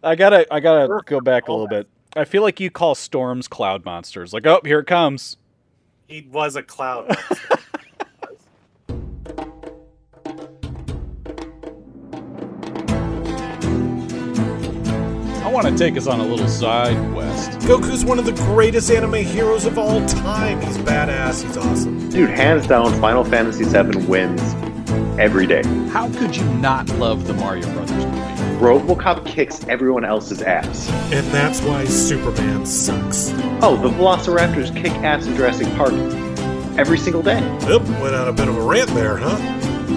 I gotta go back a little bit. I feel like you call storms cloud monsters. Like, oh, here it comes. He was a cloud monster. I want to take us on a little side quest. Goku's one of the greatest anime heroes of all time. He's badass. He's awesome. Dude, hands down, Final Fantasy VII wins every day. How could you not love the Mario Brothers movie? RoboCop kicks everyone else's ass. And that's why Superman sucks. Oh, the Velociraptors kick ass in Jurassic Park every single day. Yep, went on a bit of a rant there, huh?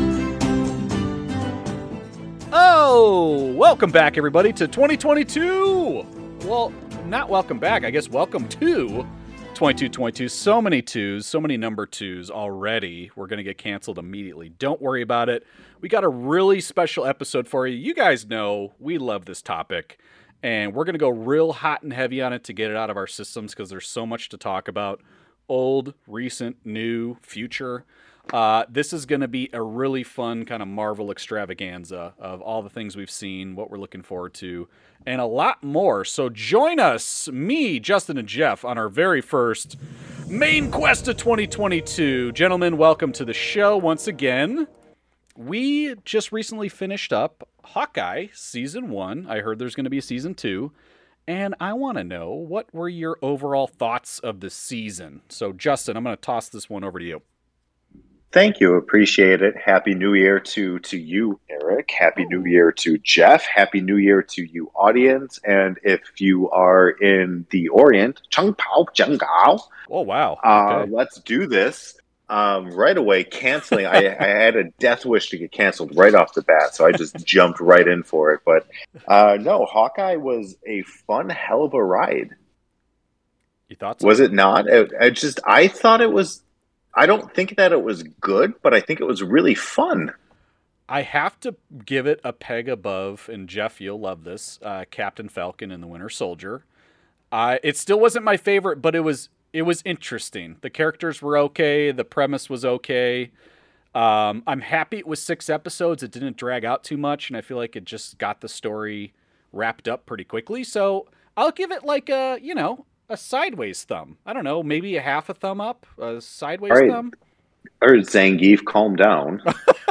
Oh, welcome back, everybody, to 2022. Well, not welcome back. I guess welcome to 2222. So many twos, so many number twos already. We're going to get canceled immediately. Don't worry about it. We got a really special episode for you. You guys know we love this topic, and we're going to go real hot and heavy on it to get it out of our systems because there's so much to talk about. Old, recent, new, future. This is going to be a really fun kind of Marvel extravaganza of all the things we've seen, what we're looking forward to, and a lot more. So join us, me, Justin, and Jeff, on our very first main quest of 2022. Gentlemen, welcome to the show once again. We just recently finished up Hawkeye Season 1. I heard there's going to be a Season 2. And I want to know, what were your overall thoughts of the season? So, Justin, I'm going to toss this one over to you. Thank you. Appreciate it. Happy New Year to you, Eric. Happy New Year to Jeff. Happy New Year to you, audience. And if you are in the Orient, Cheng Pao, Zheng Gao. Oh, wow. Okay. Let's do this. Right away, canceling. I had a death wish to get canceled right off the bat, so I just jumped right in for it. But no, Hawkeye was a fun hell of a ride. You thought so? Was it not? I thought it was. I don't think that it was good, but I think it was really fun. I have to give it a peg above, and Jeff, you'll love this, Captain Falcon and the Winter Soldier. It still wasn't my favorite, but it was interesting. The characters were okay. The premise was okay. I'm happy it was 6 episodes. It didn't drag out too much, and I feel like it just got the story wrapped up pretty quickly. So I'll give it like a sideways thumb. I don't know, maybe a half a thumb up, a sideways thumb. Or Zangief, calm down.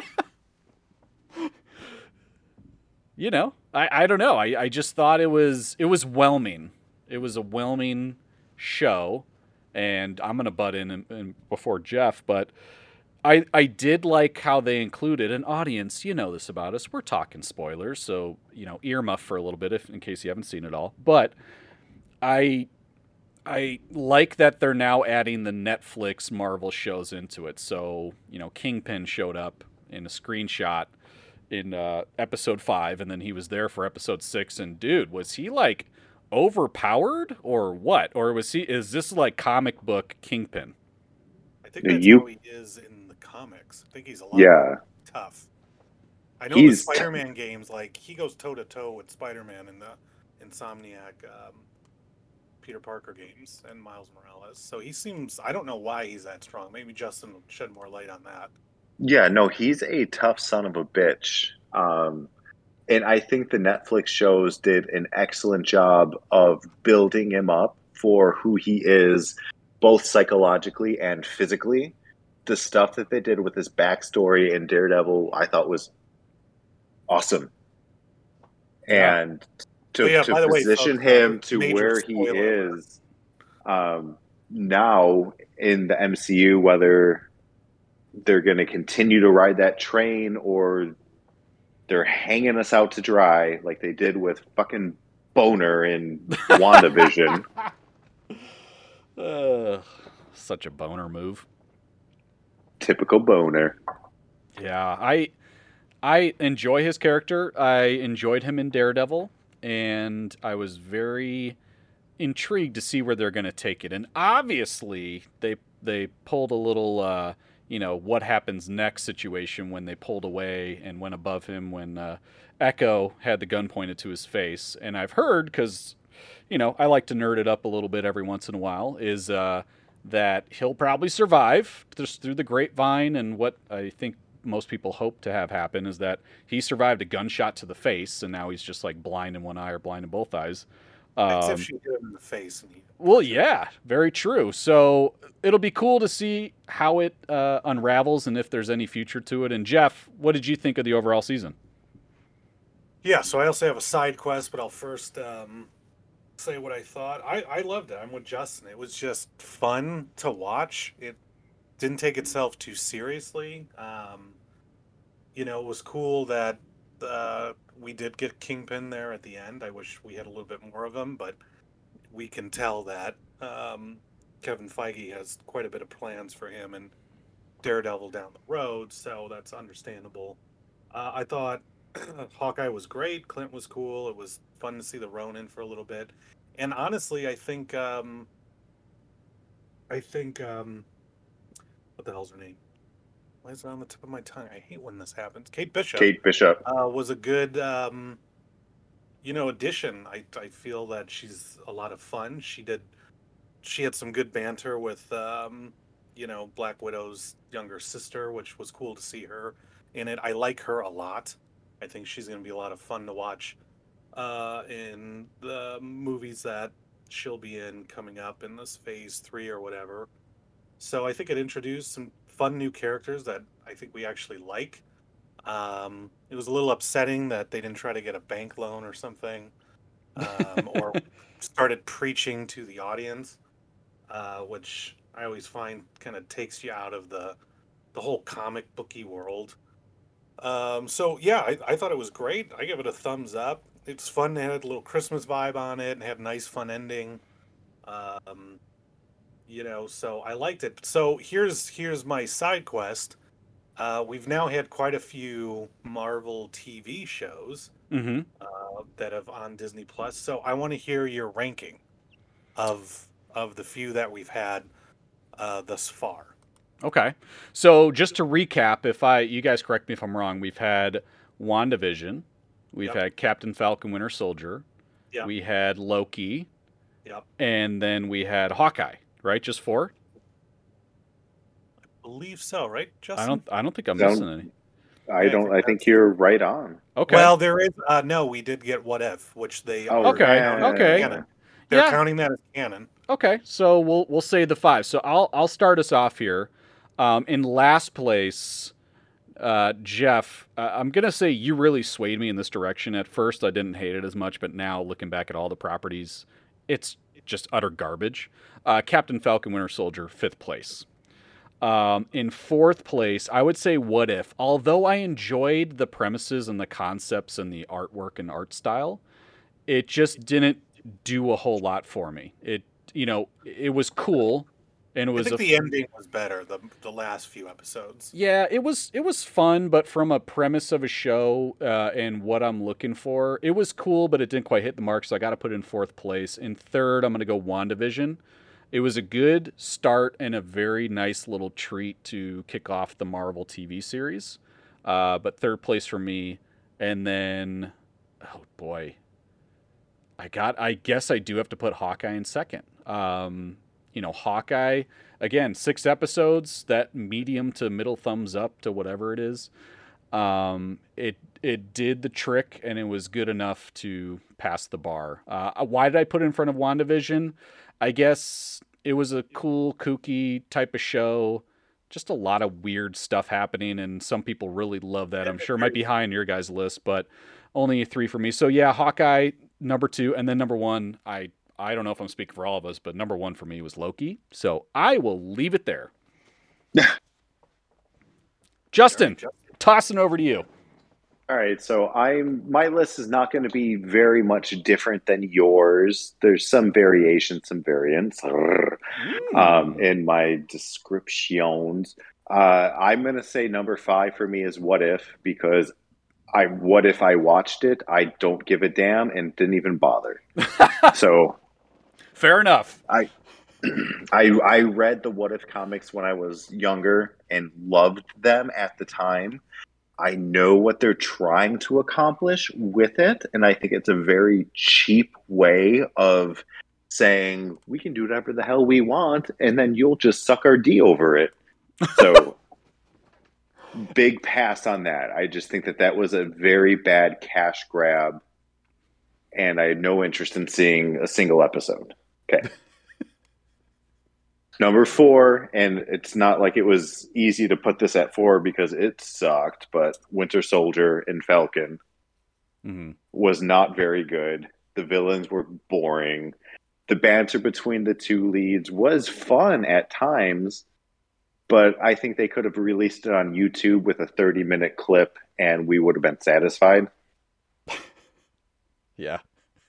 I don't know. I just thought it was whelming. It was a whelming show, and I'm going to butt in before Jeff, but I did like how they included an audience. You know this about us. We're talking spoilers, so, earmuff for a little bit in case you haven't seen it all. But I like that they're now adding the Netflix Marvel shows into it. So, Kingpin showed up in a screenshot in episode 5, and then he was there for episode 6. And dude, was he like overpowered or what? Or is this like comic book Kingpin? I think that's how he is in the comics. I think he's a lot more tough. I know the Spider-Man games, like, he goes toe-to-toe with Spider-Man in the Insomniac Peter Parker games and Miles Morales. So he seems, I don't know why he's that strong. Maybe Justin will shed more light on that. Yeah, no, he's a tough son of a bitch. And I think the Netflix shows did an excellent job of building him up for who he is, both psychologically and physically. The stuff that they did with his backstory in Daredevil, I thought was awesome. And to position him to where he is now in the MCU, whether they're going to continue to ride that train or they're hanging us out to dry like they did with fucking Boner in WandaVision. Such a Boner move. Typical Boner. Yeah, I enjoy his character. I enjoyed him in Daredevil, and I was very intrigued to see where they're going to take it. And obviously, they pulled a little, what happens next situation when they pulled away and went above him when Echo had the gun pointed to his face. And I've heard, because, I like to nerd it up a little bit every once in a while, is that he'll probably survive just through the grapevine and what I think most people hope to have happen, is that he survived a gunshot to the face, and now he's just like blind in one eye or blind in both eyes. Except she hit him in the face. Well, yeah, very true. So it'll be cool to see how it unravels and if there's any future to it. And Jeff, what did you think of the overall season? Yeah, so I also have a side quest, but I'll first say what I thought. I loved it. I'm with Justin. It was just fun to watch. It didn't take itself too seriously. It was cool that we did get Kingpin there at the end. I wish we had a little bit more of him, but we can tell that Kevin Feige has quite a bit of plans for him and Daredevil down the road, so that's understandable. I thought Hawkeye was great. Clint was cool. It was fun to see the Ronin for a little bit. And honestly, I think what the hell's her name? Why is it on the tip of my tongue? I hate when this happens. Kate Bishop. Was a good addition. I feel that she's a lot of fun. She had some good banter with Black Widow's younger sister, which was cool to see her in it. I like her a lot. I think she's going to be a lot of fun to watch in the movies that she'll be in coming up in this phase 3 or whatever. So I think it introduced some fun new characters that I think we actually like. It was a little upsetting that they didn't try to get a bank loan or something, or started preaching to the audience, which I always find kind of takes you out of the whole comic booky world. So yeah, I thought it was great. I give it a thumbs up. It's fun. It had a little Christmas vibe on it and had a nice fun ending. So I liked it. So here's my side quest. We've now had quite a few Marvel TV shows that have on Disney Plus. So I want to hear your ranking of the few that we've had thus far. Okay. So just to recap, you guys correct me if I'm wrong, we've had WandaVision, we've had Captain Falcon Winter Soldier, we had Loki, and then we had Hawkeye, right? Just 4? I believe so, right, Justin? I don't think I'm missing any. I think you're right on. Okay. Well, there is no, we did get What If, which they okay. Canon. They're counting that as canon. Okay, so we'll say the 5. So I'll start us off here. In last place, Jeff, I'm going to say you really swayed me in this direction. At first, I didn't hate it as much, but now looking back at all the properties, it's just utter garbage. Captain Falcon Winter Soldier, 5th place. In 4th place, I would say What If. Although I enjoyed the premises and the concepts and the artwork and art style, it just didn't do a whole lot for me. It was cool. And I think the ending was better, the last few episodes. Yeah, it was fun, but from a premise of a show and what I'm looking for, it was cool, but it didn't quite hit the mark, so I got to put it in 4th place. In 3rd, I'm going to go WandaVision. It was a good start and a very nice little treat to kick off the Marvel TV series. But 3rd place for me. And then, oh boy, I guess I do have to put Hawkeye in 2nd. Hawkeye, again, 6 episodes, that medium to middle thumbs up to whatever it is. It did the trick, and it was good enough to pass the bar. Why did I put it in front of WandaVision? I guess it was a cool, kooky type of show. Just a lot of weird stuff happening, and some people really love that. I'm sure it might be high on your guys' list, but only a 3 for me. So yeah, Hawkeye, number 2, and then number 1, I don't know if I'm speaking for all of us, but number 1 for me was Loki. So I will leave it there. Justin, tossing over to you. All right, so my list is not going to be very much different than yours. There's some variation, some variance in my descriptions. I'm going to say number 5 for me is What If, because What If I watched it, I don't give a damn and didn't even bother. So fair enough. I read the What If comics when I was younger and loved them at the time. I know what they're trying to accomplish with it, and I think it's a very cheap way of saying we can do whatever the hell we want, and then you'll just suck our D over it. So Big pass on that. I just think that was a very bad cash grab, and I had no interest in seeing a single episode. Okay. Number 4, and it's not like it was easy to put this at 4 because it sucked, but Winter Soldier and Falcon was not very good. The villains were boring. The banter between the two leads was fun at times, but I think they could have released it on YouTube with a 30-minute clip and we would have been satisfied. Yeah.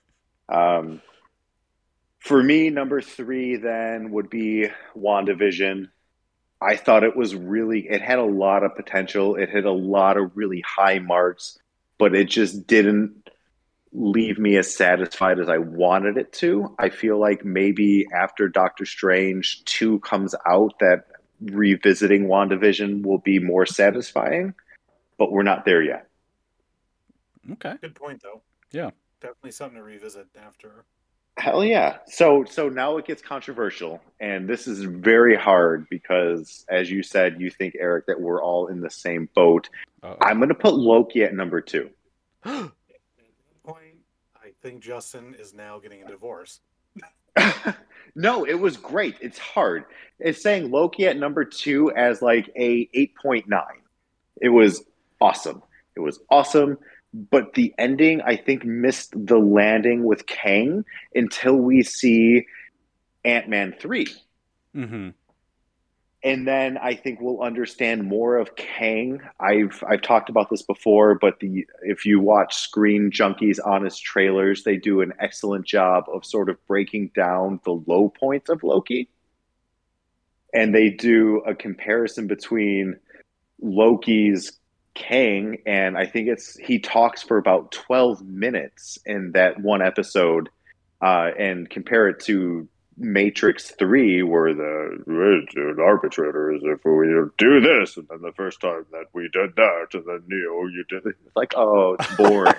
For me, number 3 then would be WandaVision. I thought it had a lot of potential. It hit a lot of really high marks, but it just didn't leave me as satisfied as I wanted it to. I feel like maybe after Doctor Strange 2 comes out that revisiting WandaVision will be more satisfying, but we're not there yet. Okay. Good point, though. Yeah. Definitely something to revisit after. Hell yeah. So now it gets controversial, and this is very hard because, as you said, you think, Eric, that we're all in the same boat. Uh-oh. I'm going to put Loki at number 2. At that point, I think Justin is now getting a divorce. No, it was great. It's hard. It's saying Loki at number 2 as like a 8.9. It was awesome. It was awesome. But the ending, I think, missed the landing with Kang until we see Ant-Man 3. Mm-hmm. And then I think we'll understand more of Kang. I've talked about this before, but if you watch Screen Junkies Honest Trailers, they do an excellent job of sort of breaking down the low points of Loki. And they do a comparison between Loki's Kang, and I think he talks for about 12 minutes in that one episode, and compare it to Matrix 3, where the arbitrator is if we do this, and then the first time that we did that, and then Neo, you did it. It's like, oh, it's boring.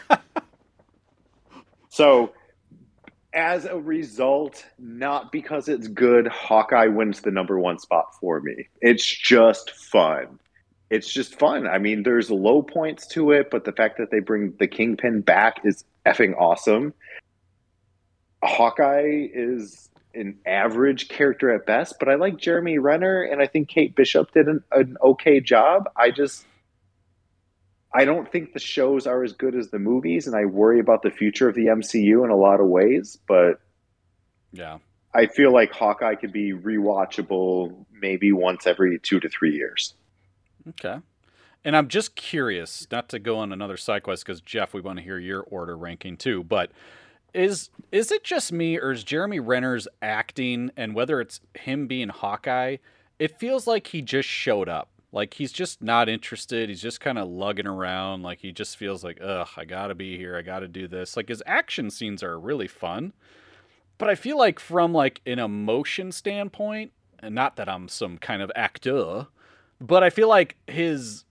So, as a result, not because it's good, Hawkeye wins the number 1 spot for me. It's just fun. It's just fun. I mean, there's low points to it, but the fact that they bring the Kingpin back is effing awesome. Hawkeye is an average character at best, but I like Jeremy Renner, and I think Kate Bishop did an okay job. I don't think the shows are as good as the movies, and I worry about the future of the MCU in a lot of ways, but yeah, I feel like Hawkeye could be rewatchable maybe once every 2 to 3 years. Okay. And I'm just curious, not to go on another side quest, because Jeff, we want to hear your order ranking too, but is it just me, or is Jeremy Renner's acting, and whether it's him being Hawkeye, it feels like he just showed up. Like he's just not interested. He's just kind of lugging around. Like he just feels like, ugh, I gotta be here. I gotta do this. Like his action scenes are really fun. But I feel like from like an emotion standpoint, and not that I'm some kind of actor, but I feel like his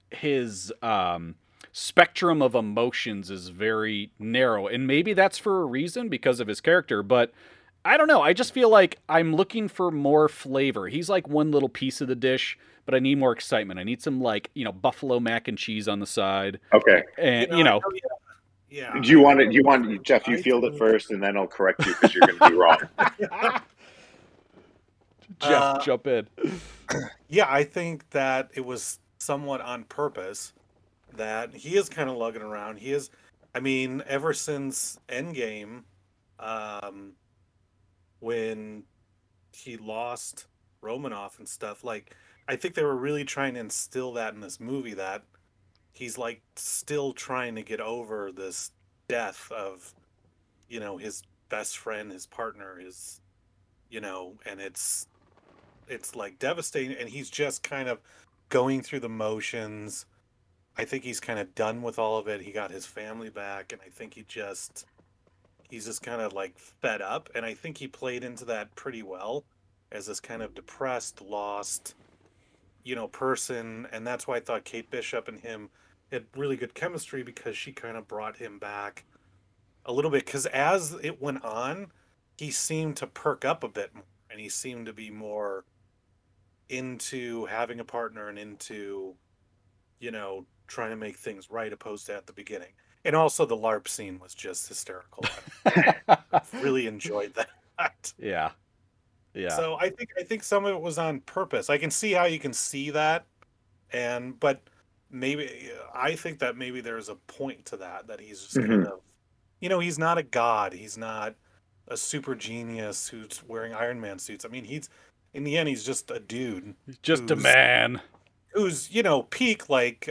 spectrum of emotions is very narrow, and maybe that's for a reason because of his character, but I don't know. I just feel like I'm looking for more flavor. He's like one little piece of the dish, but I need more excitement. I need some buffalo mac and cheese on the side. Okay. And yeah. Do you want Jeff, you field it first and then I'll correct you because you're going to be wrong. Jeff, jump in. Yeah, I think that it was somewhat on purpose that he is kind of lugging around. He is, I mean, ever since Endgame, when he lost Romanoff and stuff, like, I think they were really trying to instill that in this movie, that he's like still trying to get over this death of, his best friend, his partner, and it's like devastating, and he's just kind of going through the motions. I think he's kind of done with all of it. He got his family back, and I think he's just kind of like fed up, and I think he played into that pretty well as this kind of depressed, lost, person, and that's why I thought Kate Bishop and him had really good chemistry, because she kind of brought him back a little bit, because as it went on, he seemed to perk up a bit more, and he seemed to be more into having a partner and into, trying to make things right opposed to at the beginning. And also the LARP scene was just hysterical. I really enjoyed that. Yeah. So I think some of it was on purpose. I can see how you can see that, but maybe I think that maybe there's a point to that he's just kind of, he's not a god. He's not a super genius who's wearing Iron Man suits. I mean, in the end, he's just a dude. He's just a man who's, peak like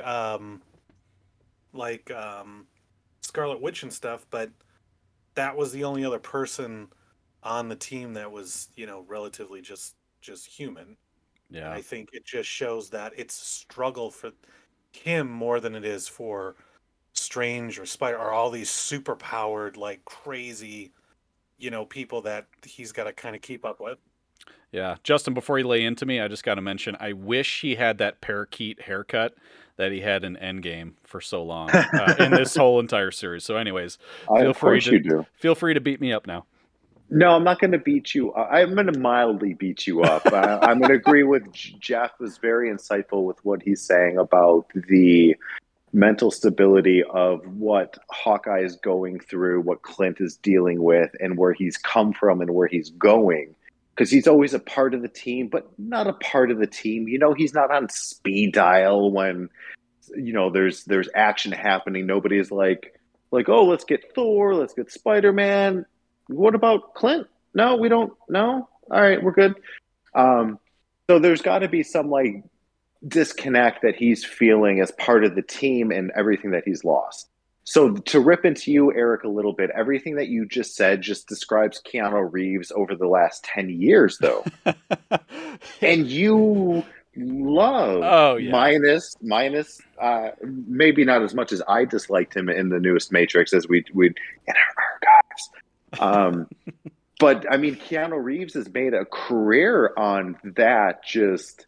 Scarlet Witch and stuff, but that was the only other person on the team that was, relatively just human. Yeah. And I think it just shows that it's a struggle for him more than it is for Strange or Spider or all these super powered, like crazy, people that he's got to kind of keep up with. Yeah. Justin, before you lay into me, I just got to mention, I wish he had that parakeet haircut that he had in Endgame for so long in this whole entire series. So anyways, feel free to beat me up now. No, I'm not going to beat you. I'm going to mildly beat you up. I'm going to agree with Jeff. Was very insightful with what he's saying about the mental stability of what Hawkeye is going through, what Clint is dealing with, and where he's come from and where he's going. Because he's always a part of the team, but not a part of the team. He's not on speed dial when, there's action happening. Nobody is like, oh, let's get Thor, let's get Spider-Man. What about Clint? No, we don't. No? All right, we're good. So there's got to be some disconnect that he's feeling as part of the team and everything that he's lost. So to rip into you, Eric, a little bit, everything that you just said just describes Keanu Reeves over the last 10 years, though. And you love minus maybe not as much as I disliked him in the newest Matrix as we in our archives. But I mean, Keanu Reeves has made a career on that just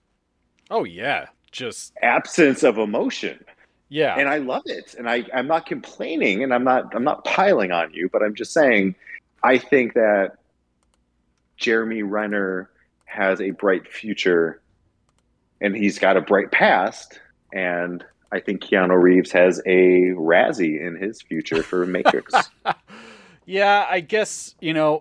absence of emotion. Yeah. And I love it. And I'm not complaining, and I'm not piling on you, but I'm just saying I think that Jeremy Renner has a bright future and he's got a bright past, and I think Keanu Reeves has a Razzie in his future for Matrix. Yeah, I guess,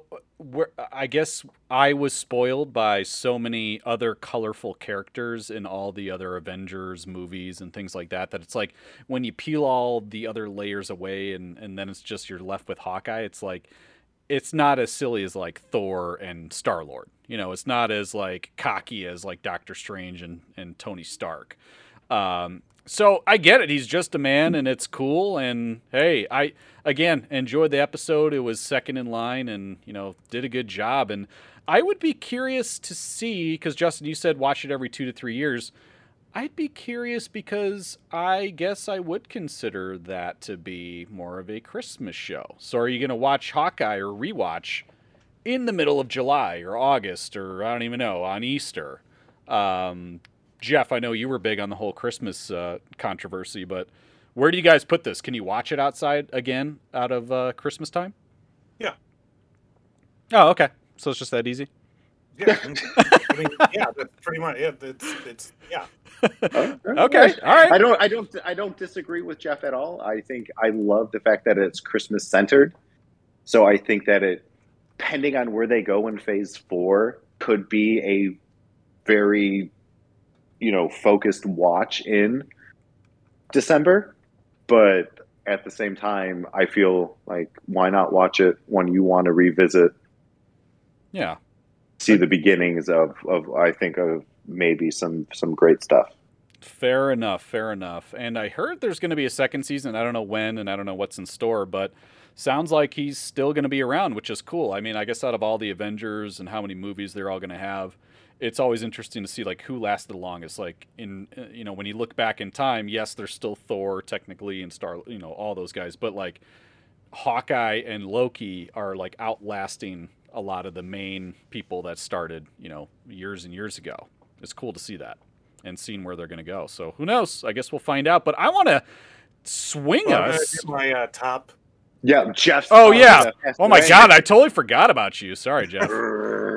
I guess I was spoiled by so many other colorful characters in all the other Avengers movies and things like that it's like when you peel all the other layers away and then it's just you're left with Hawkeye, it's like it's not as silly as like Thor and Star-Lord. It's not as like cocky as like Doctor Strange and Tony Stark. So I get it. He's just a man, and it's cool. And hey, I again enjoyed the episode. It was second in line, and did a good job. And I would be curious to see, because Justin, you said watch it every 2 to 3 years. I'd be curious because I guess I would consider that to be more of a Christmas show. So are you going to watch Hawkeye or rewatch in the middle of July or August or I don't even know, on Easter? Jeff, I know you were big on the whole Christmas controversy, but where do you guys put this? Can you watch it outside again out of Christmas time? Yeah. Oh, okay. So it's just that easy? Yeah. I mean, yeah, that's pretty much it. It's yeah. Okay. All right. I don't disagree with Jeff at all. I think I love the fact that it's Christmas centered. So I think that it, depending on where they go in phase 4, could be a very focused watch in December. But at the same time, I feel like why not watch it when you want to revisit? Yeah. See the beginnings of I think of maybe some great stuff. Fair enough. And I heard there's going to be a second season. I don't know when, and I don't know what's in store, but sounds like he's still going to be around, which is cool. I mean, I guess out of all the Avengers and how many movies they're all going to have, it's always interesting to see like who lasted the longest. Like in when you look back in time, yes, there's still Thor technically and all those guys, but like Hawkeye and Loki are like outlasting a lot of the main people that started years and years ago. It's cool to see that and seeing where they're going to go. So who knows? I guess we'll find out. But I want to swing us. My top. Yeah, Jeff. Oh yeah. Oh my God, I totally forgot about you. Sorry, Jeff.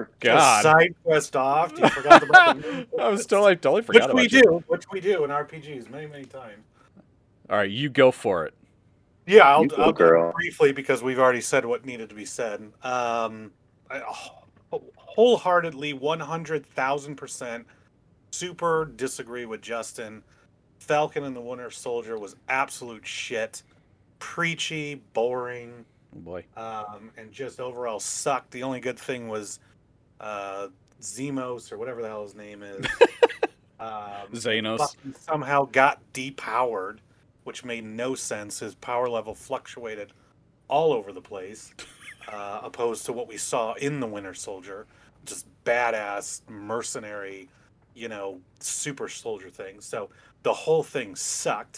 God. Side quest off. You forgot about the I was totally forgot about it. Which we do in RPGs many times. All right, you go for it. Yeah, I'll go briefly because we've already said what needed to be said. I wholeheartedly, 100,000% super disagree with Justin. Falcon and the Winter Soldier was absolute shit. Preachy, boring. Oh boy. And just overall sucked. The only good thing was Zemos, or whatever the hell his name is. Xenos. Somehow got depowered, which made no sense. His power level fluctuated all over the place, opposed to what we saw in the Winter Soldier. Just badass, mercenary, super soldier thing. So the whole thing sucked.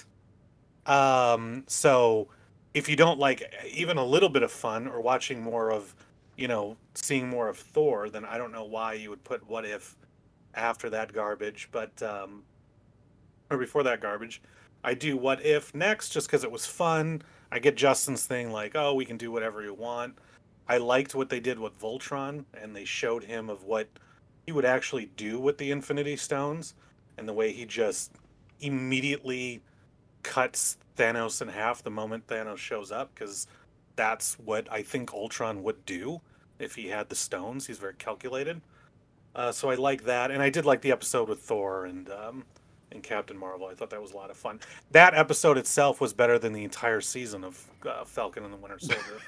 So if you don't like even a little bit of fun or watching more of, seeing more of Thor, then I don't know why you would put What If after that garbage, or before that garbage. I do What If next just because it was fun. I get Justin's thing like, oh, we can do whatever you want. I liked what they did with Voltron, and they showed him of what he would actually do with the Infinity Stones, and the way he just immediately cuts Thanos in half the moment Thanos shows up, because that's what I think Ultron would do if he had the stones. He's very calculated. So I like that, and I did like the episode with Thor and Captain Marvel. I thought that was a lot of fun. That episode itself was better than the entire season of Falcon and the Winter Soldier.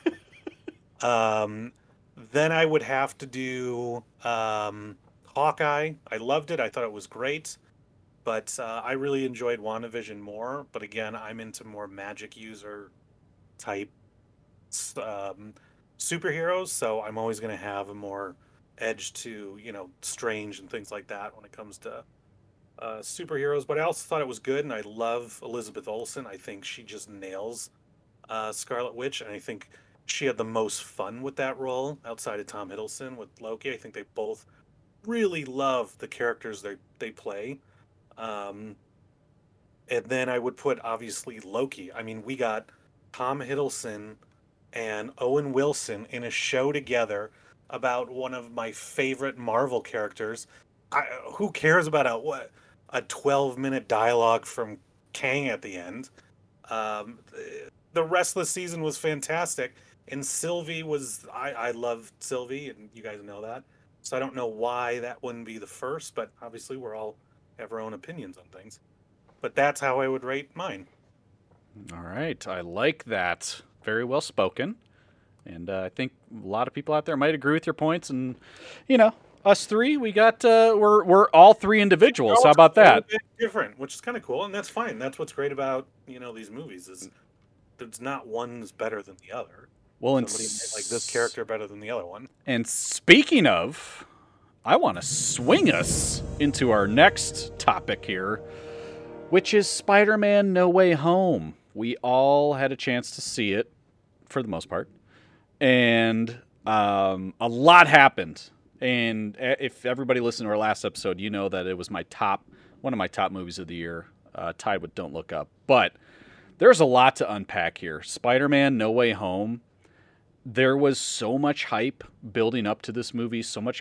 Then I would have to do Hawkeye. I loved it. I thought it was great. But I really enjoyed WandaVision more. But again, I'm into more magic user type superheroes. So I'm always going to have a more edge to, Strange and things like that when it comes to superheroes. But I also thought it was good. And I love Elizabeth Olsen. I think she just nails Scarlet Witch. And I think she had the most fun with that role outside of Tom Hiddleston with Loki. I think they both really love the characters they play. And then I would put, obviously, Loki. I mean, we got Tom Hiddleston and Owen Wilson in a show together about one of my favorite Marvel characters. Who cares about a 12-minute dialogue from Kang at the end? The rest of the season was fantastic. And Sylvie was... I love Sylvie, and you guys know that. So I don't know why that wouldn't be the first, but obviously we're all have our own opinions on things. But that's how I would rate mine. All right. I like that. Very well spoken. And I think a lot of people out there might agree with your points. And, us three, we got, we're all three individuals. How about that? Different, which is kind of cool. And that's fine. That's what's great about, these movies is there's not one's better than the other. Well, somebody might like this character better than the other one. And speaking of, I want to swing us into our next topic here, which is Spider-Man No Way Home. We all had a chance to see it, for the most part, and a lot happened. And if everybody listened to our last episode, you know that it was one of my top movies of the year, tied with Don't Look Up. But there's a lot to unpack here. Spider-Man No Way Home. There was so much hype building up to this movie, so much,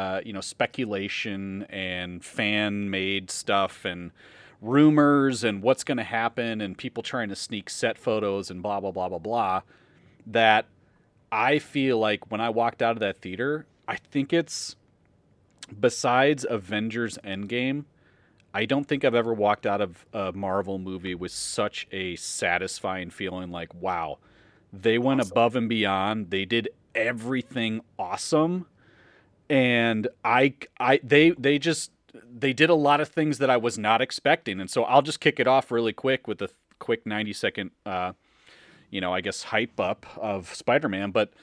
speculation and fan-made stuff and rumors and what's going to happen and people trying to sneak set photos and blah, blah, blah, blah, blah, that I feel like when I walked out of that theater, I think it's, besides Avengers Endgame, I don't think I've ever walked out of a Marvel movie with such a satisfying feeling like, wow, they went above and beyond. They did everything awesome. And they did a lot of things that I was not expecting. And so I'll just kick it off really quick with a quick 90-second, I guess, hype up of Spider-Man. But,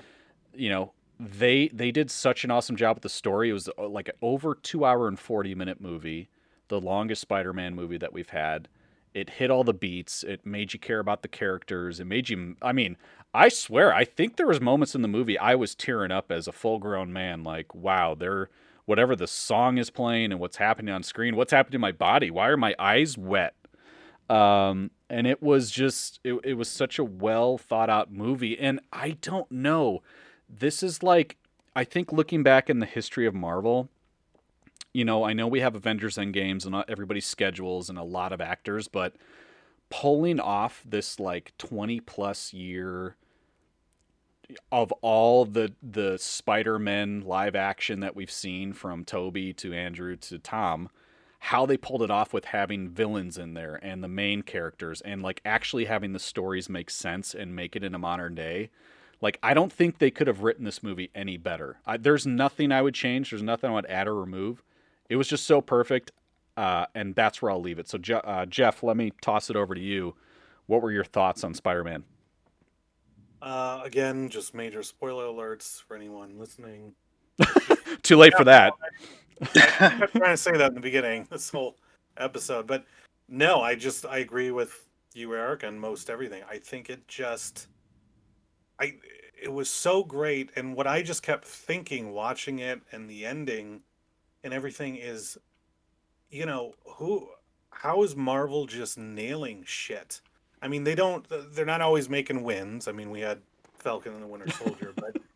they did such an awesome job with the story. It was like an over 2-hour and 40-minute movie, the longest Spider-Man movie that we've had. It hit all the beats. It made you care about the characters. It made you, I swear, I think there was moments in the movie I was tearing up as a full-grown man. Like, wow, whatever the song is playing and what's happening on screen, what's happening to my body? Why are my eyes wet? And it was just, it was such a well thought out movie. And I don't know, this is like, I think looking back in the history of Marvel, you know, I know we have Avengers Endgames and everybody's schedules and a lot of actors, but pulling off this like 20 plus year of all the Spider-Man live action that we've seen, from Toby to Andrew to Tom, how they pulled it off with having villains in there and the main characters, and like actually having the stories make sense and make it in a modern day. Like, I don't think they could have written this movie any better. There's nothing I would change. There's nothing I would add or remove. It was just so perfect, and that's where I'll leave it. So, Jeff, let me toss it over to you. What were your thoughts on Spider-Man? Again, just major spoiler alerts for anyone listening. Too late for that. I'm trying to say that in the beginning, this whole episode. But no, I agree with you, Eric, on most everything. I think it was so great. And what I just kept thinking watching it and the ending and everything is, you know, how is Marvel just nailing shit? I mean, they're not always making wins. I mean, we had Falcon and the Winter Soldier,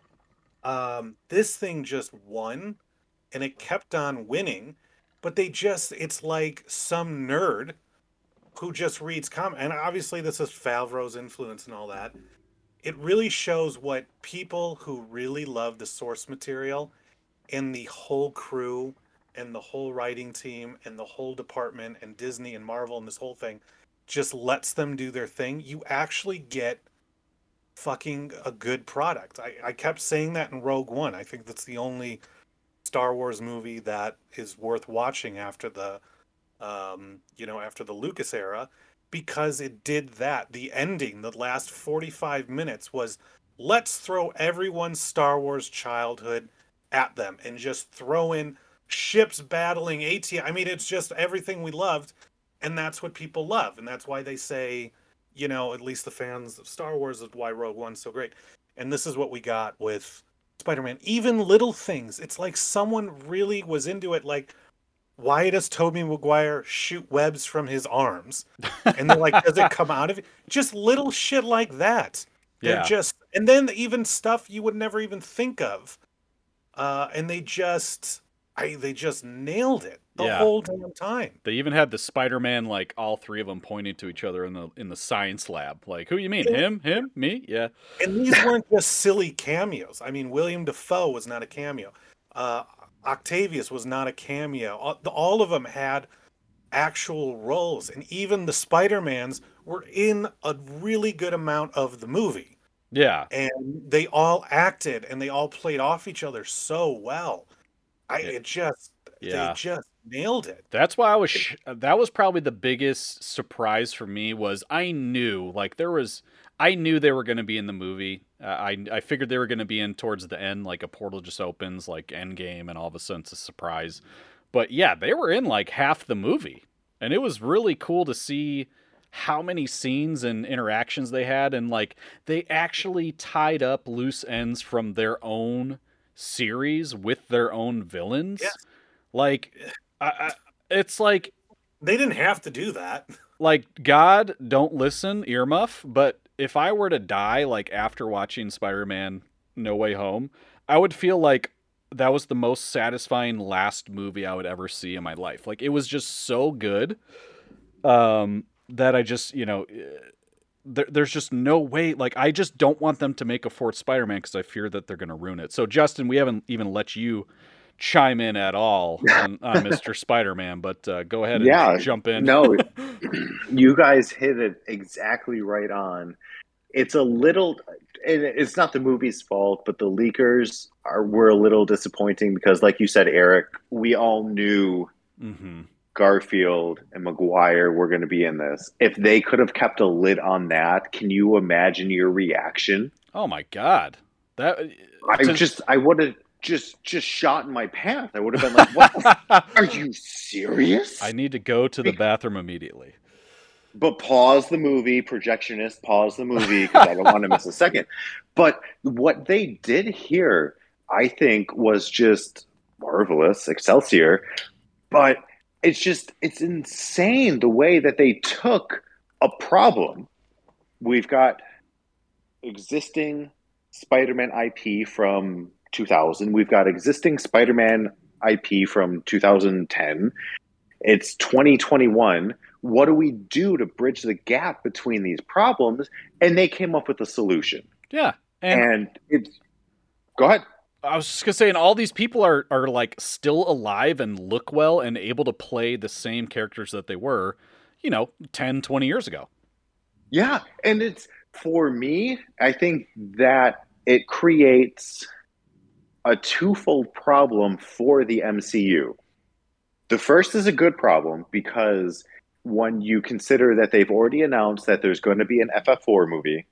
but this thing just won and it kept on winning, but it's like some nerd who just reads comics. And obviously this is Favreau's influence and all that. It really shows what people who really love the source material and the whole crew and the whole writing team and the whole department and Disney and Marvel and this whole thing just lets them do their thing. You actually get fucking a good product. I kept saying that in Rogue One. I think that's the only Star Wars movie that is worth watching after the after the Lucas era, because it did that. The ending, the last 45 minutes was, let's throw everyone's Star Wars childhood at them and just throw in ships battling I mean, it's just everything we loved, and that's what people love, and that's why they say, you know, at least the fans of Star Wars, is why Rogue One's so great. And this is what we got with Spider-Man. Even little things, it's like someone really was into it. Like, why does Tobey Maguire shoot webs from his arms? And they're like, does it come out of it? Just little shit like that. They're just, and then even stuff you would never even think of. And they just nailed it the whole damn time. They even had the Spider-Man, like all three of them pointing to each other in the science lab. Like, who you mean? Him? Me? Yeah. And these weren't just silly cameos. I mean, William Dafoe was not a cameo. Octavius was not a cameo. All of them had actual roles, and even the Spider-Mans were in a really good amount of the movie. Yeah. And they all acted and they all played off each other so well. They just nailed it. That's why that was probably the biggest surprise for me. Was I knew they were going to be in the movie. I figured they were going to be in towards the end, like a portal just opens, like Endgame, and all of a sudden it's a surprise. But yeah, they were in like half the movie, and it was really cool to see how many scenes and interactions they had, and like they actually tied up loose ends from their own series with their own villains. Yes. Like, it's like they didn't have to do that. Like, God, don't listen, earmuff. But if I were to die, like after watching Spider-Man No Way Home, I would feel like that was the most satisfying last movie I would ever see in my life. Like, it was just so good that I just, you know, there's just no way. Like, I just don't want them to make a fourth Spider-Man because I fear that they're going to ruin it. So, Justin, we haven't even let you chime in at all on Mr. Spider-Man, but go ahead and jump in. No, you guys hit it exactly right on. It's a little, it's not the movie's fault, but the leakers were a little disappointing because, like you said, Eric, we all knew Garfield and Maguire were going to be in this. If they could have kept a lid on that, can you imagine your reaction? Oh my God. I would have just shot in my pants. I would have been like, what? Are you serious? I need to go to the bathroom immediately. But pause the movie, projectionist, pause the movie, because I don't want to miss a second. But what they did here, I think, was just marvelous, Excelsior. But it's insane the way that they took a problem. We've got existing Spider-Man IP from 2000. We've got existing Spider-Man IP from 2010. It's 2021. What do we do to bridge the gap between these problems? And they came up with a solution. Yeah. And it's... Go ahead. I was just going to say, and all these people are like still alive and look well and able to play the same characters that they were, 10, 20 years ago. Yeah. And it's, for me, I think that it creates a twofold problem for the MCU. The first is a good problem because when you consider that they've already announced that there's going to be an FF4 movie,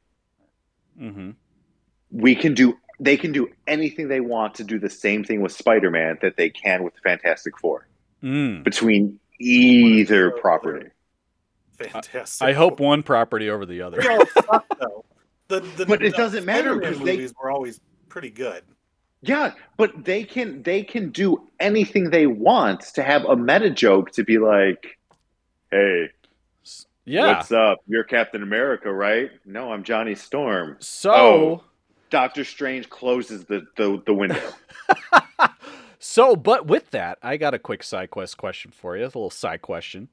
they can do anything they want to do the same thing with Spider-Man that they can with Fantastic Four between either property. Fantastic. I hope one property over the other. But it doesn't matter because movies were always pretty good. Yeah, but they can do anything they want to have a meta joke to be like, "Hey, what's up? You're Captain America, right? No, I'm Johnny Storm." So Doctor Strange closes the window. So, but with that, I got a quick side quest question for you. A little side question.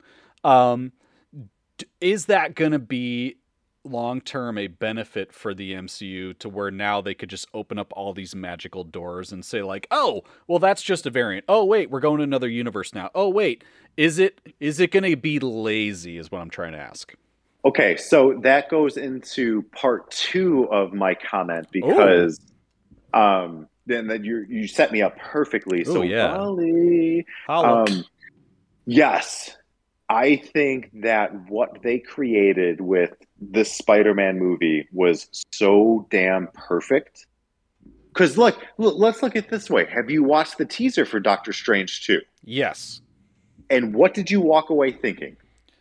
Is that going to be long-term a benefit for the MCU to where now they could just open up all these magical doors and say like, oh, well, that's just a variant. Oh, wait, we're going to another universe now. Oh, wait, is it going to be lazy is what I'm trying to ask. Okay, so that goes into part 2 of my comment because then you set me up perfectly. Ooh, so yeah. Holly, yes, I think that what they created with the Spider-Man movie was so damn perfect. Because look, let's look at it this way. Have you watched the teaser for Doctor Strange 2? Yes. And what did you walk away thinking?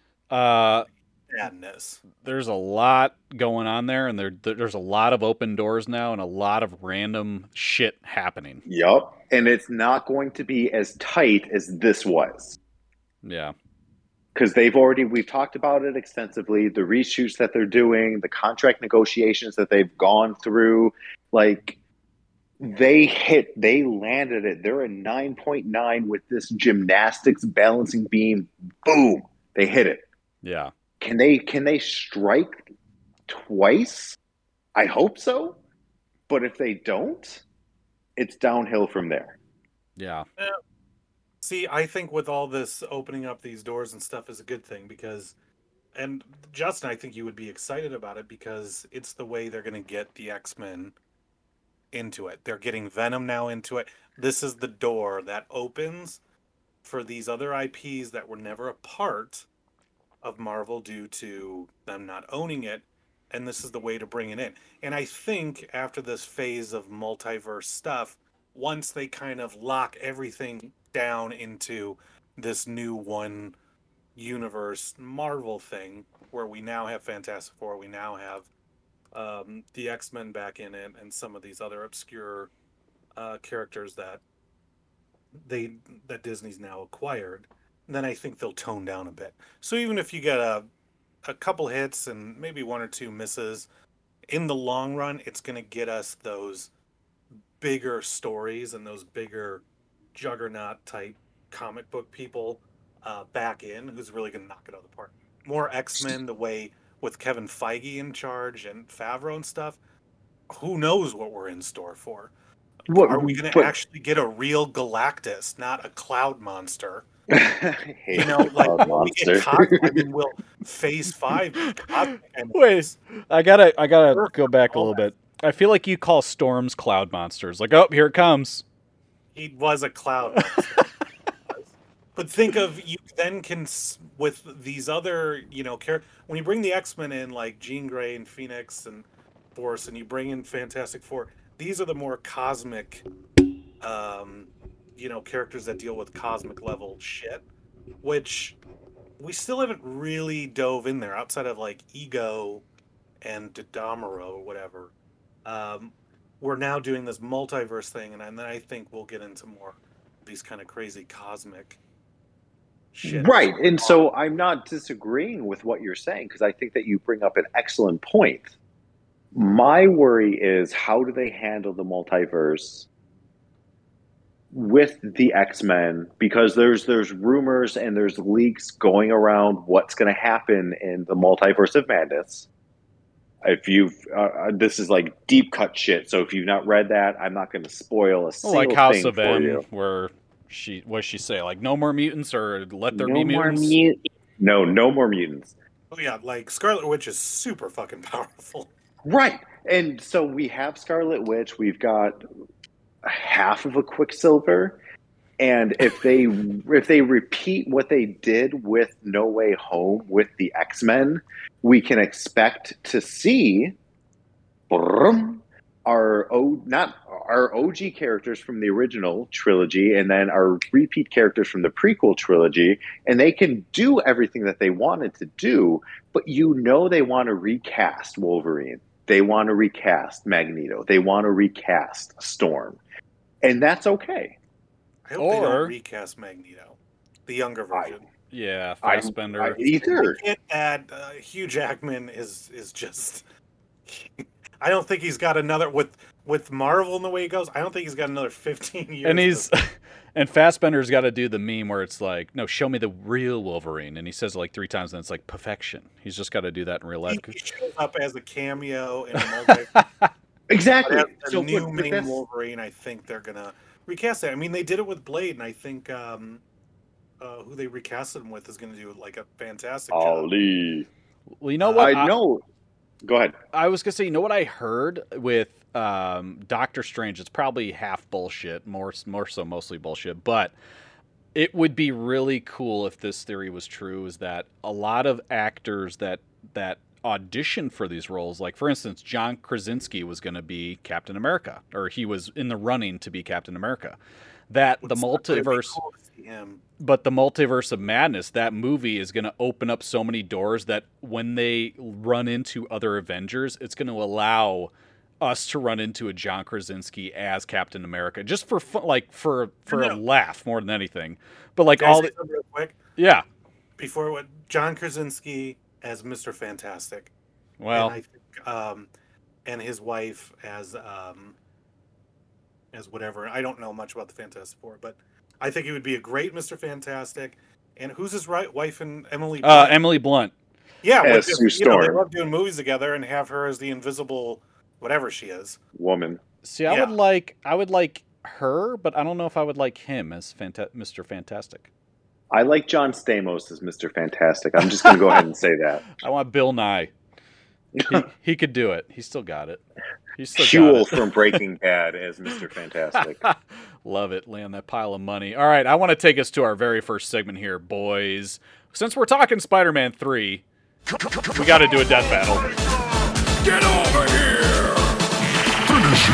Madness. There's a lot going on there, and there's a lot of open doors now and a lot of random shit happening. Yup. And it's not going to be as tight as this was. Yeah. Because we've talked about it extensively, the reshoots that they're doing, the contract negotiations that they've gone through, like they landed it. They're a 9.9 with this gymnastics balancing beam. Boom. They hit it. Yeah. Can they strike twice? I hope so. But if they don't, it's downhill from there. Yeah. See, I think with all this opening up these doors and stuff is a good thing because, and Justin, I think you would be excited about it because it's the way they're going to get the X-Men into it. They're getting Venom now into it. This is the door that opens for these other IPs that were never a part of Marvel due to them not owning it. And this is the way to bring it in. And I think after this phase of multiverse stuff, once they kind of lock everything down into this new one universe Marvel thing, where we now have Fantastic Four, we now have the X-Men back in it, and some of these other obscure characters that Disney's now acquired, then I think they'll tone down a bit. So even if you get a couple hits and maybe one or two misses, in the long run, it's going to get us those bigger stories and those bigger juggernaut type comic book people back in who's really going to knock it out of the park. More X-Men the way with Kevin Feige in charge and Favreau and stuff. Who knows what we're in store for? Are we going to actually get a real Galactus, not a cloud monster? We get Cosmic, I mean, will Phase 5 Wait, I gotta go back a little bit. I feel like you call storms cloud monsters. Like, oh, here it comes. He was a cloud monster. But think of, you then can, with these other, when you bring the X-Men in, like Jean Grey and Phoenix and Force, and you bring in Fantastic Four, these are the more cosmic, characters that deal with cosmic level shit, which we still haven't really dove in there outside of like Ego and Dodamaro or whatever. We're now doing this multiverse thing, and then I think we'll get into more of these kind of crazy cosmic shit. Right, and so I'm not disagreeing with what you're saying because I think that you bring up an excellent point. My worry is how do they handle the multiverse with the X-Men, because there's rumors and there's leaks going around what's going to happen in the Multiverse of Madness. If you've this is like deep cut shit, so if you've not read that, I'm not going to spoil a single like House thing of for M, you. where what does she say? Like, no more mutants, or let there no be more mutants? No more mutants. Oh yeah, like Scarlet Witch is super fucking powerful. Right. And so we have Scarlet Witch, we've got half of a Quicksilver, and if they repeat what they did with No Way Home with the X-Men, we can expect to see our OG characters from the original trilogy, and then our repeat characters from the prequel trilogy, and they can do everything that they wanted to do, but they want to recast Wolverine. They want to recast Magneto. They want to recast Storm. And that's okay. I hope they don't recast Magneto, the younger version. Yeah, Fassbender. Either. I can't add Hugh Jackman is just. I don't think he's got another with Marvel and the way he goes. I don't think he's got another 15 years. And Fassbender's got to do the meme where it's like, no, show me the real Wolverine, and he says it like 3 times, and it's like perfection. He's just got to do that in real life. He shows up as a cameo in a multi. Exactly. So new main Wolverine, I think they're gonna recast it. I mean, they did it with Blade, and I think who they recasted him with is gonna do like a fantastic job. Well, you know what? I know. Go ahead. I was gonna say, you know what I heard with Doctor Strange? It's probably half bullshit, more so mostly bullshit. But it would be really cool if this theory was true. Is that a lot of actors that audition for these roles, like for instance, John Krasinski was going to be Captain America, or he was in the running to be Captain America. That the multiverse. Cool to see him. But the Multiverse of Madness, that movie is going to open up so many doors that when they run into other Avengers, it's going to allow us to run into a John Krasinski as Captain America, just for fun, like for a laugh more than anything. But like all the, real quick, yeah. Before what John Krasinski as Mr. Fantastic, well, and I think, and his wife as whatever. I don't know much about the Fantastic Four, but I think he would be a great Mr. Fantastic. And who's his wife and Emily Blunt? Emily Blunt. Yeah, as Sue Storm. They love doing movies together and have her as the invisible whatever she is. Woman. See, I would like her, but I don't know if I would like him as Mr. Fantastic. I like John Stamos as Mr. Fantastic. I'm just going to go ahead and say that. I want Bill Nye. He could do it. He still got it. Huel from Breaking Bad as Mr. Fantastic. Love it. Land that pile of money. All right, I want to take us to our very first segment here, boys. Since we're talking Spider-Man 3, we got to do a death battle. Get over here! Finish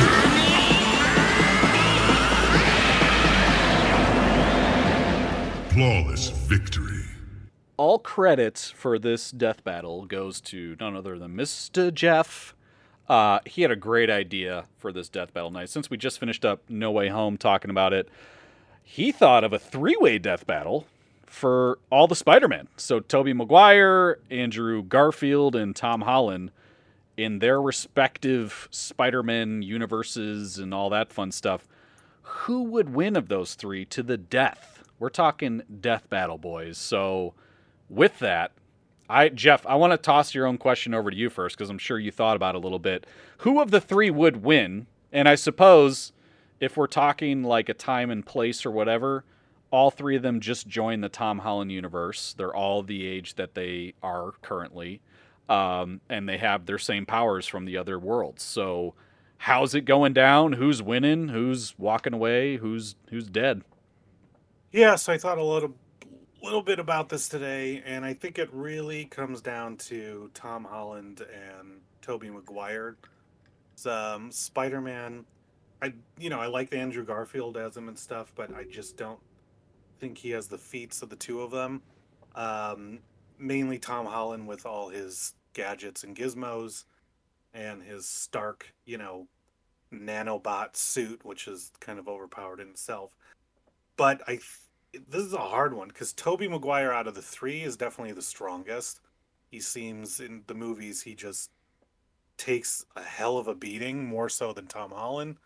it! Flawless victory. All credits for this death battle goes to none other than Mr. Jeff. He had a great idea for this death battle night. Since we just finished up No Way Home talking about it, he thought of a 3-way death battle for all the Spider-Man. So Tobey Maguire, Andrew Garfield, and Tom Holland in their respective Spider-Man universes and all that fun stuff. Who would win of those 3 to the death? We're talking death battle, boys. So with that, Jeff, I want to toss your own question over to you first, because I'm sure you thought about it a little bit. Who of the 3 would win? And I suppose if we're talking like a time and place or whatever, all 3 of them just joined the Tom Holland universe. They're all the age that they are currently, and they have their same powers from the other worlds. So how's it going down? Who's winning? Who's walking away? Who's dead? Yeah, so I thought a little bit about this today, and I think it really comes down to Tom Holland and Tobey Maguire. Spider-Man, I like Andrew Garfield as him and stuff, but I just don't think he has the feats of the 2 of them. Mainly Tom Holland with all his gadgets and gizmos and his Stark, nanobot suit, which is kind of overpowered in itself. But this is a hard one, because Tobey Maguire out of the 3 is definitely the strongest. He seems in the movies he just takes a hell of a beating, more so than Tom Holland,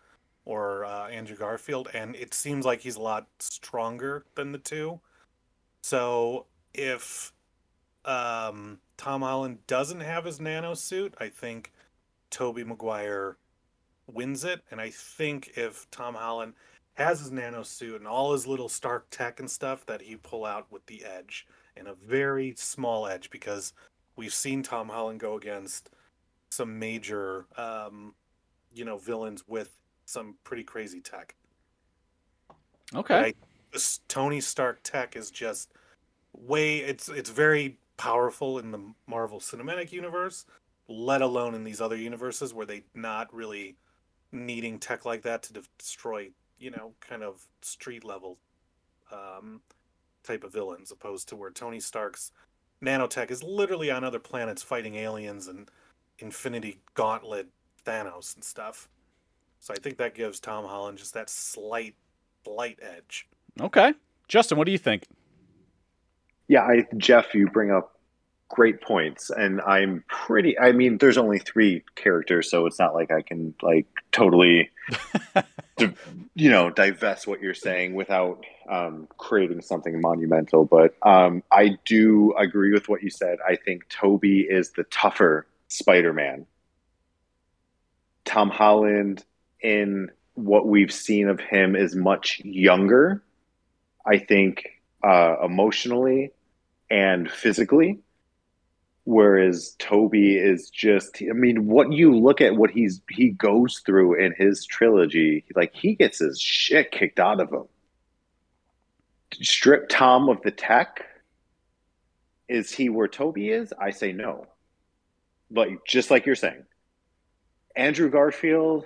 or Andrew Garfield, and it seems like he's a lot stronger than the two. So if Tom Holland doesn't have his nano suit, I think Tobey Maguire wins it. And I think if Tom Holland has his nano suit and all his little Stark tech and stuff, that he pull out with the edge, and a very small edge, because we've seen Tom Holland go against some major, villains with some pretty crazy tech. Okay. This Tony Stark tech is just it's very powerful in the Marvel Cinematic Universe, let alone in these other universes where they're not really needing tech like that to destroy, kind of street level type of villains, opposed to where Tony Stark's nanotech is literally on other planets fighting aliens and Infinity Gauntlet Thanos and stuff. So I think that gives Tom Holland just that slight edge. Okay. Justin, what do you think? Yeah, Jeff, you bring up great points, and there's only 3 characters, so it's not like I can totally divest what you're saying without creating something monumental. But I do agree with what you said. I think Tobey is the tougher Spider-Man. Tom Holland, in what we've seen of him, is much younger, I think, emotionally and physically. Whereas Tobey is just, what you look at what he goes through in his trilogy, he gets his shit kicked out of him. Strip Tom of the tech, is he where Tobey is? I say no. But just like you're saying, Andrew Garfield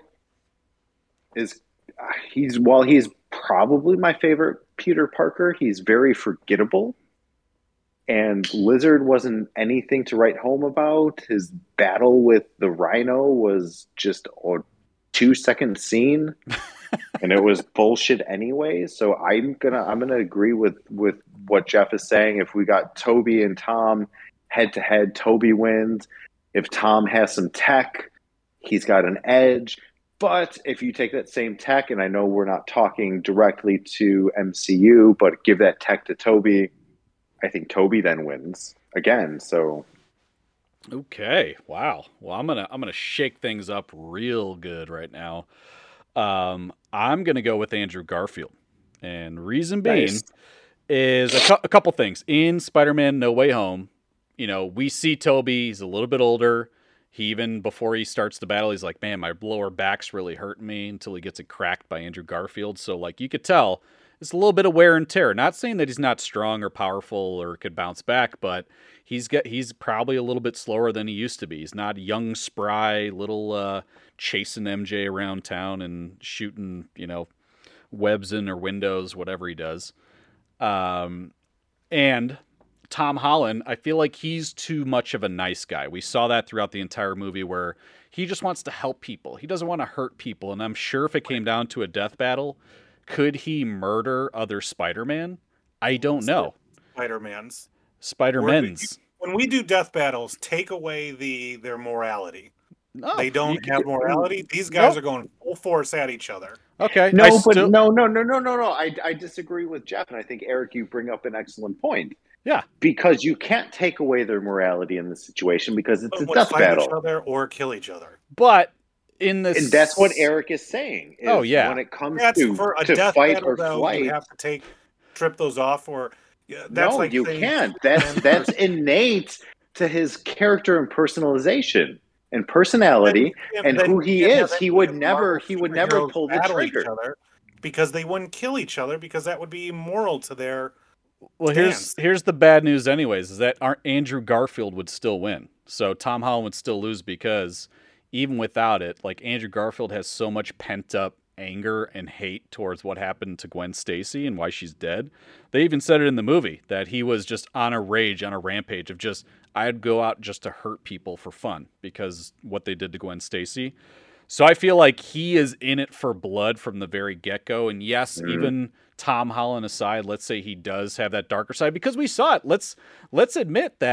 while he's probably my favorite Peter Parker, he's very forgettable. And Lizard wasn't anything to write home about. His battle with the Rhino was just a 2-second scene, and it was bullshit anyway. So I'm gonna agree with what Jeff is saying. If we got Tobey and Tom head to head, Tobey wins. If Tom has some tech, he's got an edge. But if you take that same tech, and I know we're not talking directly to MCU, but give that tech to Tobey, I think Tobey then wins again. So, okay, wow. Well, I'm gonna shake things up real good right now. I'm gonna go with Andrew Garfield, and reason being is a couple things. In Spider-Man: No Way Home, we see Tobey. He's a little bit older. He even, before he starts the battle, he's like, "Man, my lower back's really hurting me," until he gets it cracked by Andrew Garfield. So, you could tell, it's a little bit of wear and tear. Not saying that he's not strong or powerful or could bounce back, but he's probably a little bit slower than he used to be. He's not young, spry, little chasing MJ around town and shooting, webs in her windows, whatever he does. And Tom Holland, I feel like he's too much of a nice guy. We saw that throughout the entire movie, where he just wants to help people. He doesn't want to hurt people. And I'm sure if it came down to a death battle, could he murder other Spider-Man? I don't know. Spider-Mans. When we do death battles, take away their morality. No, they don't have morality. These guys are going full force at each other. Okay. No. I disagree with Jeff, and I think, Eric, you bring up an excellent point. Yeah. Because you can't take away their morality in this situation, because it's a death battle. Each other or kill each other. But in this, and that's what Eric is saying. When it comes to fight or flight, you have to trip those off, or you can't. That's innate to his character and personalization and personality and who he is. He would never pull the trigger, because they wouldn't kill each other, because that would be immoral to their. Well, here's the bad news anyways, is that Andrew Garfield would still win. So Tom Holland would still lose, because even without it, Andrew Garfield has so much pent up anger and hate towards what happened to Gwen Stacy and why she's dead. They even said it in the movie that he was just on a rampage of just, I'd go out just to hurt people for fun because what they did to Gwen Stacy. So I feel like he is in it for blood from the very get-go. And yes, even Tom Holland aside, let's say he does have that darker side, because we saw it. Let's admit that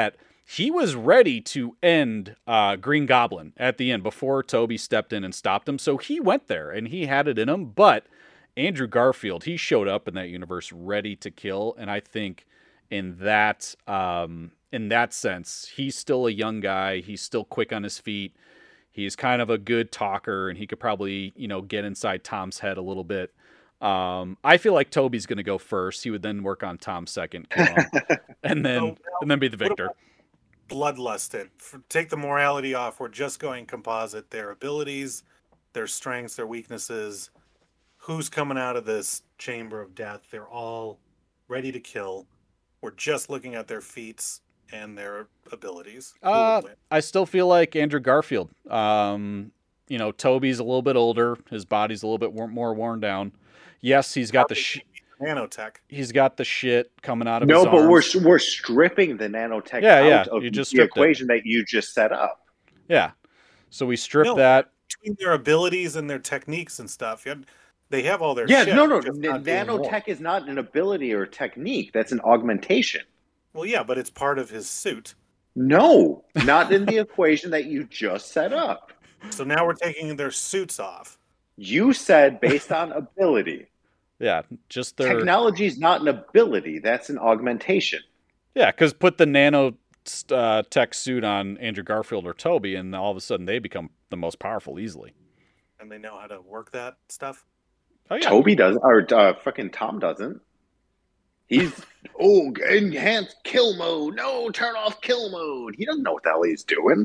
he was ready to end Green Goblin at the end before Tobey stepped in and stopped him. So he went there and he had it in him. But Andrew Garfield, he showed up in that universe ready to kill. And I think in that sense, he's still a young guy. He's still quick on his feet. He's kind of a good talker, and he could probably, get inside Tom's head a little bit. I feel like Tobey's going to go first. He would then work on Tom second, kill him, and then be the victor. Bloodlusted. Take the morality off. We're just going composite. Their abilities, their strengths, their weaknesses. Who's coming out of this chamber of death? They're all ready to kill. We're just looking at their feats and their abilities. I still feel like Andrew Garfield. Tobey's a little bit older. His body's a little bit more worn down. Yes, he's got nanotech. He's got the shit coming out of his arms. No, but we're stripping the nanotech out of the equation that you just set up. Yeah. So we strip that. Between their abilities and their techniques and stuff, they have all their shit. Yeah, no. Nanotech is not an ability or technique. That's an augmentation. Well, yeah, but it's part of his suit. No, not in the equation that you just set up. So now we're taking their suits off. You said based on ability. Yeah, just their... Technology is not an ability. That's an augmentation. Yeah, because put the nanotech suit on Andrew Garfield or Tobey, and all of a sudden they become the most powerful easily. And they know how to work that stuff? Oh, yeah. Tobey does, or fucking Tom doesn't. He's, enhance kill mode. No, turn off kill mode. He doesn't know what the hell he's doing.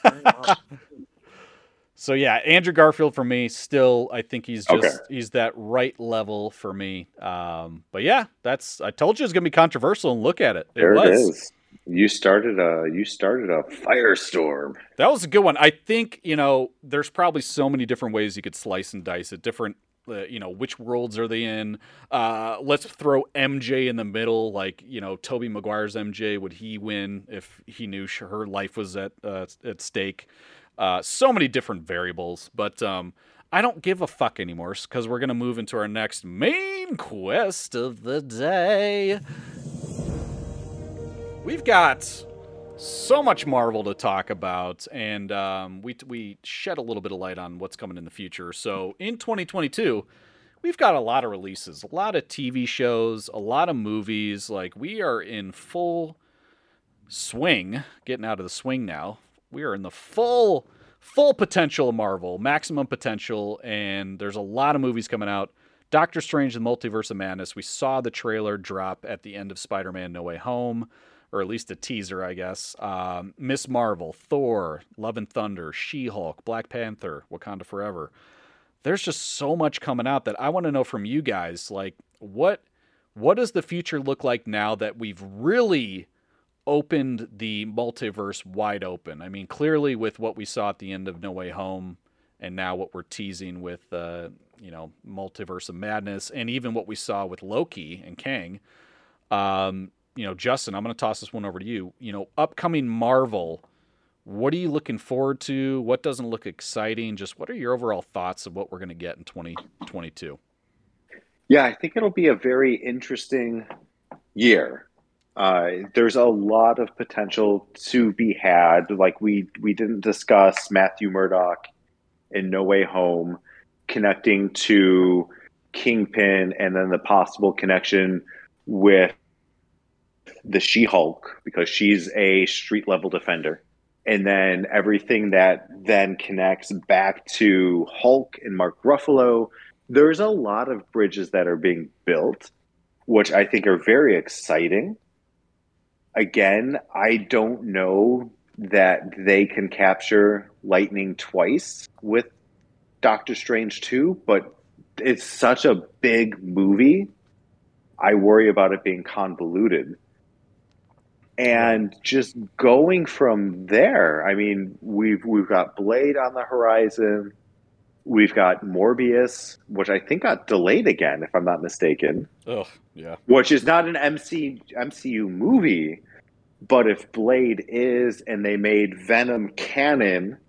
So, yeah, Andrew Garfield for me, still, I think he's that right level for me. But, yeah, I told you it's going to be controversial, and look at it. There it is. You started a firestorm. That was a good one. I think, there's probably so many different ways you could slice and dice it, different which worlds are they in? Let's throw MJ in the middle, like, Tobey Maguire's MJ. Would he win if he knew her life was at stake? So many different variables, but I don't give a fuck anymore because we're going to move into our next main quest of the day. We've got so much Marvel to talk about, and we shed a little bit of light on what's coming in the future. So in 2022, we've got a lot of releases, a lot of TV shows, a lot of movies. Like, we are in full swing, getting out of the swing now. We are in the full potential of Marvel, maximum potential, and there's a lot of movies coming out. Doctor Strange and the Multiverse of Madness. We saw the trailer drop at the end of Spider-Man No Way Home, or at least a teaser, I guess. Miss Marvel, Thor, Love and Thunder, She-Hulk, Black Panther, Wakanda Forever. There's just so much coming out that I want to know from you guys, like, what does the future look like now that we've really opened the multiverse wide open? I mean, clearly with what we saw at the end of No Way Home, and now what we're teasing with, Multiverse of Madness, and even what we saw with Loki and Kang. Justin, I'm going to toss this one over to you. Upcoming Marvel, what are you looking forward to? What doesn't look exciting? Just what are your overall thoughts of what we're going to get in 2022? Yeah, I think it'll be a very interesting year. There's a lot of potential to be had. Like, we didn't discuss Matthew Murdock in No Way Home connecting to Kingpin, and then the possible connection with the She-Hulk, because she's a street level defender. And then everything that then connects back to Hulk and Mark Ruffalo. There's a lot of bridges that are being built, which I think are very exciting. Again, I don't know that they can capture Lightning twice with Doctor Strange 2, but it's such a big movie. I worry about it being convoluted. And just going from there, I mean, we've got Blade on the horizon. We've got Morbius, which I think got delayed again, if I'm not mistaken. Oh, yeah. Which is not an MCU movie, but if Blade is, and they made Venom canon,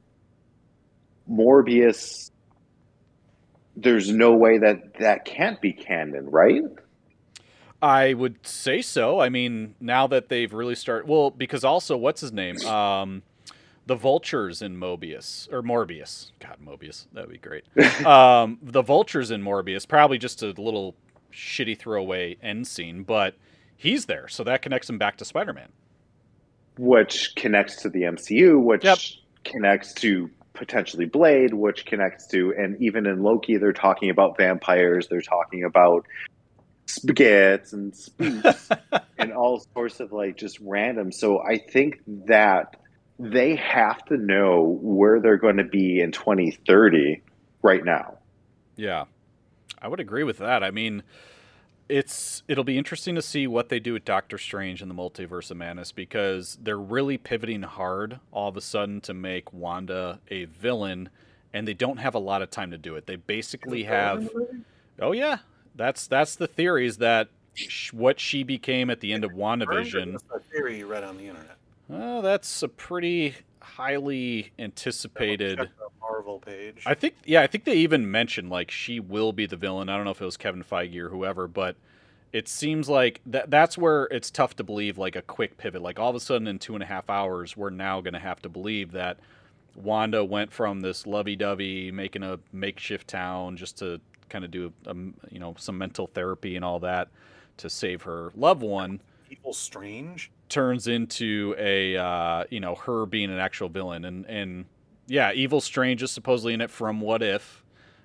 Morbius, there's no way that can't be canon, right? I would say so. I mean, now that they've really started, well, because also, what's his name? The Vultures in Morbius. God, Mobius. That would be great. The Vultures in Morbius, probably just a little shitty throwaway end scene, but he's there, so that connects him back to Spider-Man. Which connects to the MCU, which connects to potentially Blade, which connects to, and even in Loki, they're talking about vampires, they're talking about spaghettis and spoofs and all sorts of like just random. So I think that they have to know where they're going to be in 2030 right now. Yeah, I would agree with that. I mean, it'll be interesting to see what they do with Doctor Strange and the Multiverse of Madness, because they're really pivoting hard all of a sudden to make Wanda a villain, and they don't have a lot of time to do it. They basically have... Oh, yeah. That's the theory, is that what she became at the end of WandaVision... That's a theory you read on the internet. Oh, that's a pretty highly anticipated... Check the Marvel page. I think they even mentioned, like, she will be the villain. I don't know if it was Kevin Feige or whoever, but it seems like that's where it's tough to believe, like, a quick pivot. Like, all of a sudden in 2.5 hours, we're now going to have to believe that Wanda went from this lovey-dovey, making a makeshift town just to kind of do some mental therapy and all that to save her loved one. People Strange turns into a her being an actual villain, and yeah, Evil Strange is supposedly in it from What If.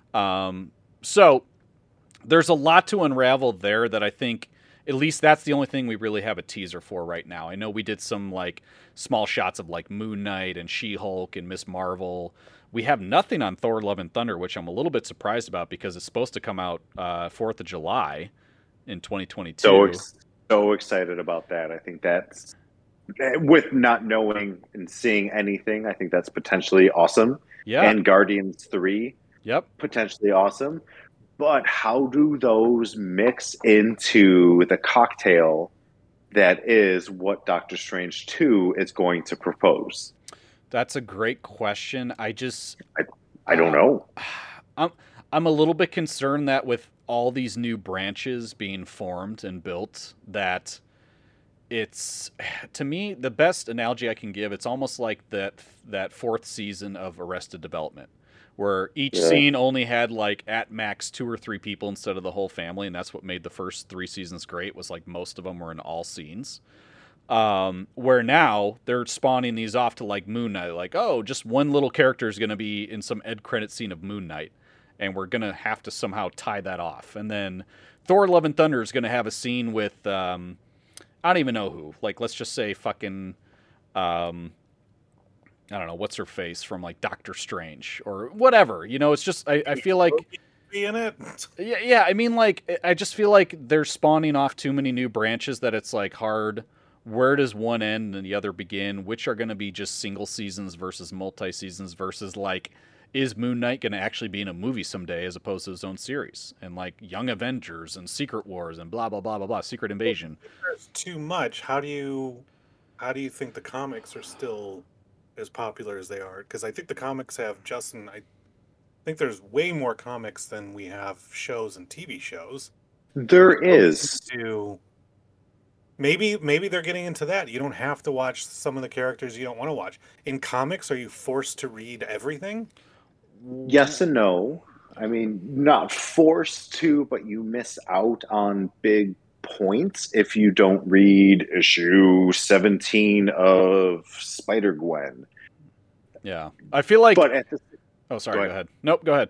So there's a lot to unravel there that I think at least that's the only thing we really have a teaser for right now. I know we did some like small shots of like Moon Knight and She-Hulk and Miss Marvel. We have nothing on Thor: Love and Thunder, which I'm a little bit surprised about because it's supposed to come out 4th of July in 2022. So excited about that. I think that's, with not knowing and seeing anything, I think that's potentially awesome. Yeah. And Guardians 3. Yep. Potentially awesome. But how do those mix into the cocktail that is what Doctor Strange 2 is going to propose? That's a great question. I don't know. I'm a little bit concerned that with all these new branches being formed and built, that it's, to me, the best analogy I can give, it's almost like that 4th season of Arrested Development, where each scene only had like at max 2 or 3 people instead of the whole family, and that's what made the first 3 seasons great, was like most of them were in all scenes. Where now they're spawning these off to like Moon Knight, like, oh, just one little character is going to be in some end credit scene of Moon Knight, and we're going to have to somehow tie that off. And then Thor: Love and Thunder is going to have a scene with, I don't even know who, like, let's just say fucking, I don't know, what's her face from like Doctor Strange or whatever, it's just, I feel like, in it. Yeah. I mean, like, I just feel like they're spawning off too many new branches that it's like hard. Where does one end and the other begin? Which are going to be just single seasons versus multi-seasons versus, like, is Moon Knight going to actually be in a movie someday as opposed to his own series? And, like, Young Avengers and Secret Wars and blah, blah, blah, blah, blah, Secret Invasion. If there's too much, how do you think the comics are still as popular as they are? Because I think the comics have, Justin, I think there's way more comics than we have shows and TV shows. There is. Maybe they're getting into that. You don't have to watch some of the characters you don't want to watch. In comics, are you forced to read everything? Yes and no. I mean, not forced to, but you miss out on big points if you don't read issue 17 of Spider-Gwen. Yeah. I feel like... But at the... Oh, sorry, go ahead. Nope, go ahead.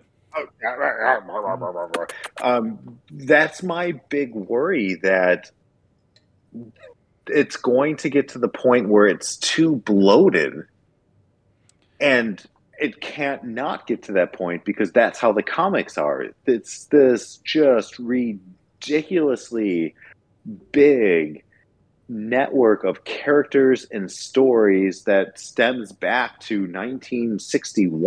That's my big worry, that it's going to get to the point where it's too bloated, and it can't not get to that point because that's how the comics are. It's this just ridiculously big network of characters and stories that stems back to 1961,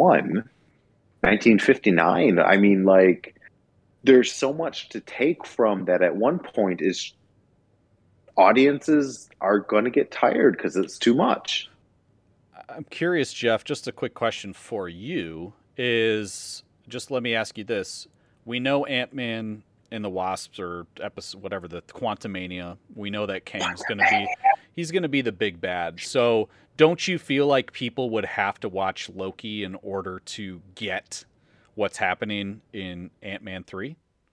1959. I mean, like, there's so much to take from that. At one point is audiences are going to get tired because it's too much. I'm curious, Jeff, just a quick question for you is, just let me ask you this. We know Ant-Man and the Wasps or episode whatever, the Quantumania. We know that Kang's going to be he's going to be the big bad. So don't you feel like people would have to watch Loki in order to get what's happening in Ant-Man 3?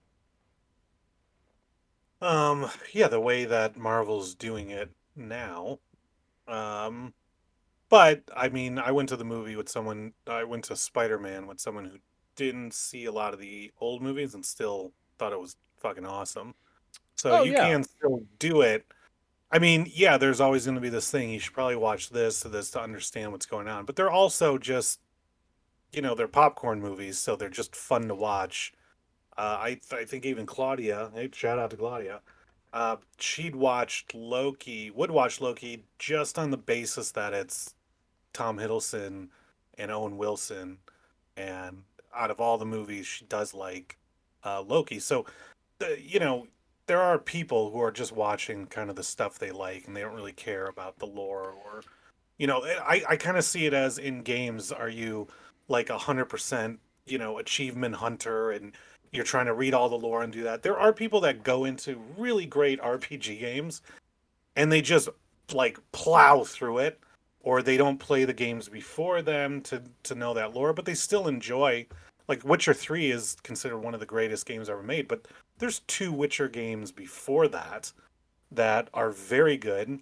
Yeah, the way that Marvel's doing it now. But I mean, I went to Spider-Man with someone who didn't see a lot of the old movies and still thought it was fucking awesome. So you can still do it. I mean, yeah, there's always going to be this thing. You should probably watch this to understand what's going on. But they're also just, they're popcorn movies, so they're just fun to watch. I think even Claudia, hey, shout out to Claudia, would watch Loki just on the basis that it's Tom Hiddleston and Owen Wilson, and out of all the movies, she does like Loki. So, there are people who are just watching kind of the stuff they like, and they don't really care about the lore or, I kind of see it as in games, are you like 100%, achievement hunter and you're trying to read all the lore and do that? There are people that go into really great RPG games and they just like plow through it, or they don't play the games before them to know that lore, but they still enjoy. Like Witcher 3 is considered one of the greatest games ever made, but there's 2 Witcher games before that are very good.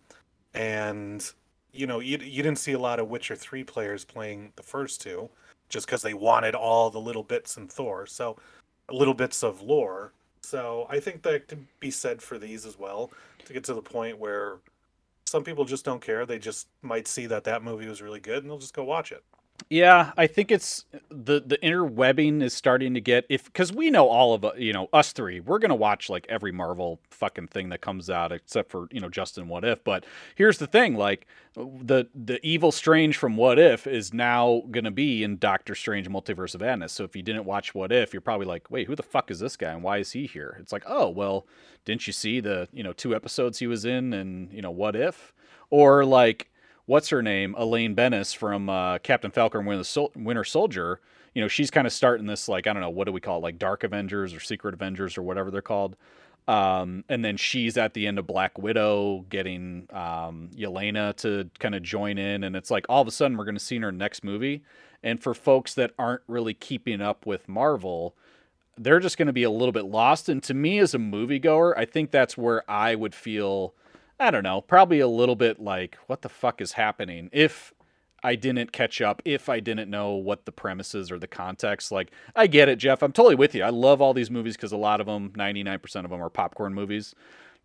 And, you didn't see a lot of Witcher 3 players playing the first 2 just because they wanted all the little bits in Thor. So little bits of lore. So I think that could be said for these as well, to get to the point where some people just don't care. They just might see that movie was really good and they'll just go watch it. Yeah, I think it's the interwebbing is starting to get, because we know all of us three, we're going to watch like every Marvel fucking thing that comes out except for, Justin What If. But here's the thing, like the evil Strange from What If is now going to be in Doctor Strange Multiverse of Madness. So if you didn't watch What If, you're probably like, wait, who the fuck is this guy and why is he here? It's like, oh, well, didn't you see the, 2 episodes he was in and, What If? Or like, what's her name? Elaine Bennis from Captain Falcon and Winter Soldier. She's kind of starting this, like, I don't know, what do we call it? Like Dark Avengers or Secret Avengers or whatever they're called. And then she's at the end of Black Widow getting Yelena to kind of join in. And it's like, all of a sudden we're going to see in her next movie. And for folks that aren't really keeping up with Marvel, they're just going to be a little bit lost. And to me as a moviegoer, I think that's where I would feel, I don't know, probably a little bit like, what the fuck is happening? If I didn't catch up, if I didn't know what the premises or the context, like, I get it, Jeff. I'm totally with you. I love all these movies because a lot of them, 99% of them are popcorn movies.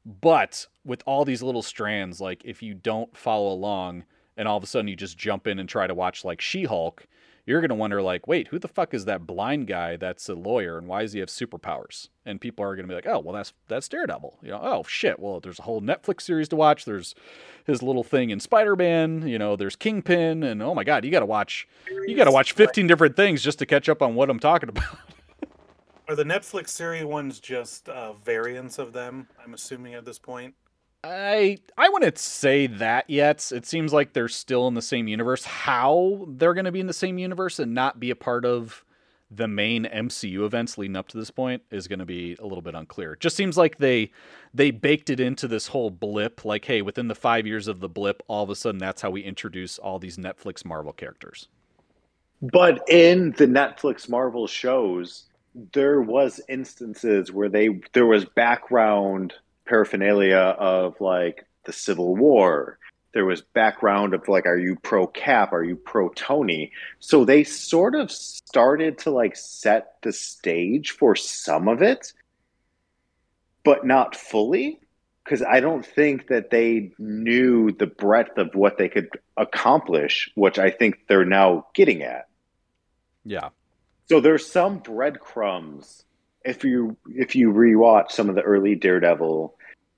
But with all these little strands, like if you don't follow along and all of a sudden you just jump in and try to watch like She-Hulk, you're going to wonder like, wait, who the fuck is that blind guy that's a lawyer and why does he have superpowers? And people are going to be like, oh, well, that's Daredevil. Oh, shit. Well, there's a whole Netflix series to watch. There's his little thing in Spider-Man, there's Kingpin, and oh my God, you got to watch 15 different things just to catch up on what I'm talking about. Are the Netflix series ones just variants of them, I'm assuming at this point? I wouldn't say that yet. It seems like they're still in the same universe. How they're going to be in the same universe and not be a part of the main MCU events leading up to this point is going to be a little bit unclear. It just seems like they baked it into this whole blip. Like, hey, within the 5 years of the blip, all of a sudden that's how we introduce all these Netflix Marvel characters. But in the Netflix Marvel shows, there was instances where there was background paraphernalia of like the Civil War. There was background of like, are you pro Cap? Are you pro Tony? So they sort of started to like set the stage for some of it, but not fully, because I don't think that they knew the breadth of what they could accomplish, which I think they're now getting at. Yeah. So there's some breadcrumbs. If you rewatch some of the early Daredevil,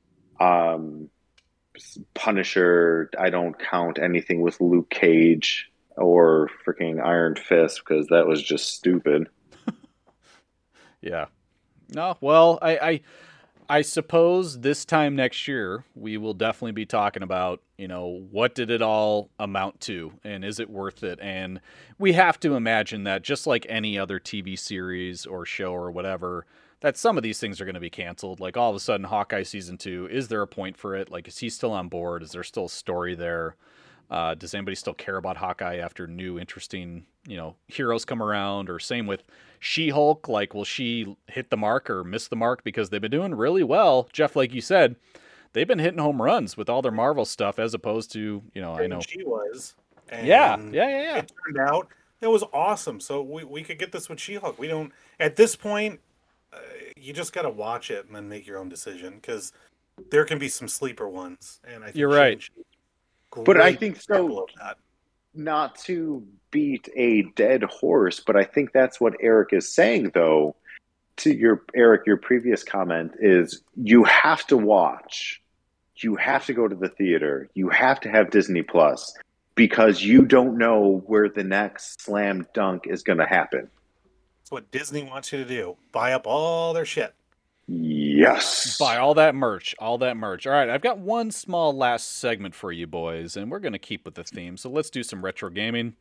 Punisher, I don't count anything with Luke Cage or freaking Iron Fist because that was just stupid. Yeah. No, well, I suppose this time next year we will definitely be talking about, what did it all amount to and is it worth it? And we have to imagine that just like any other TV series or show or whatever, that some of these things are going to be canceled. Like all of a sudden, Hawkeye season 2, is there a point for it? Like, is he still on board? Is there still a story there? Does anybody still care about Hawkeye after new interesting, heroes come around? Or same with She-Hulk. Like, will she hit the mark or miss the mark? Because they've been doing really well. Jeff, like you said, they've been hitting home runs with all their Marvel stuff as opposed to, I know. She was. And yeah. It turned out it was awesome. So we could get this with She-Hulk. We don't, at this point, you just got to watch it and then make your own decision, because there can be some sleeper ones. And I think you're right. But I think so, not to beat a dead horse, but I think that's what Eric is saying, though, to your previous comment is you have to watch. You have to go to the theater. You have to have Disney Plus, because you don't know where the next slam dunk is going to happen. That's what Disney wants you to do. Buy up all their shit. Yes. Buy all that merch. All right, I've got one small last segment for you boys, and we're going to keep with the theme. So let's do some retro gaming.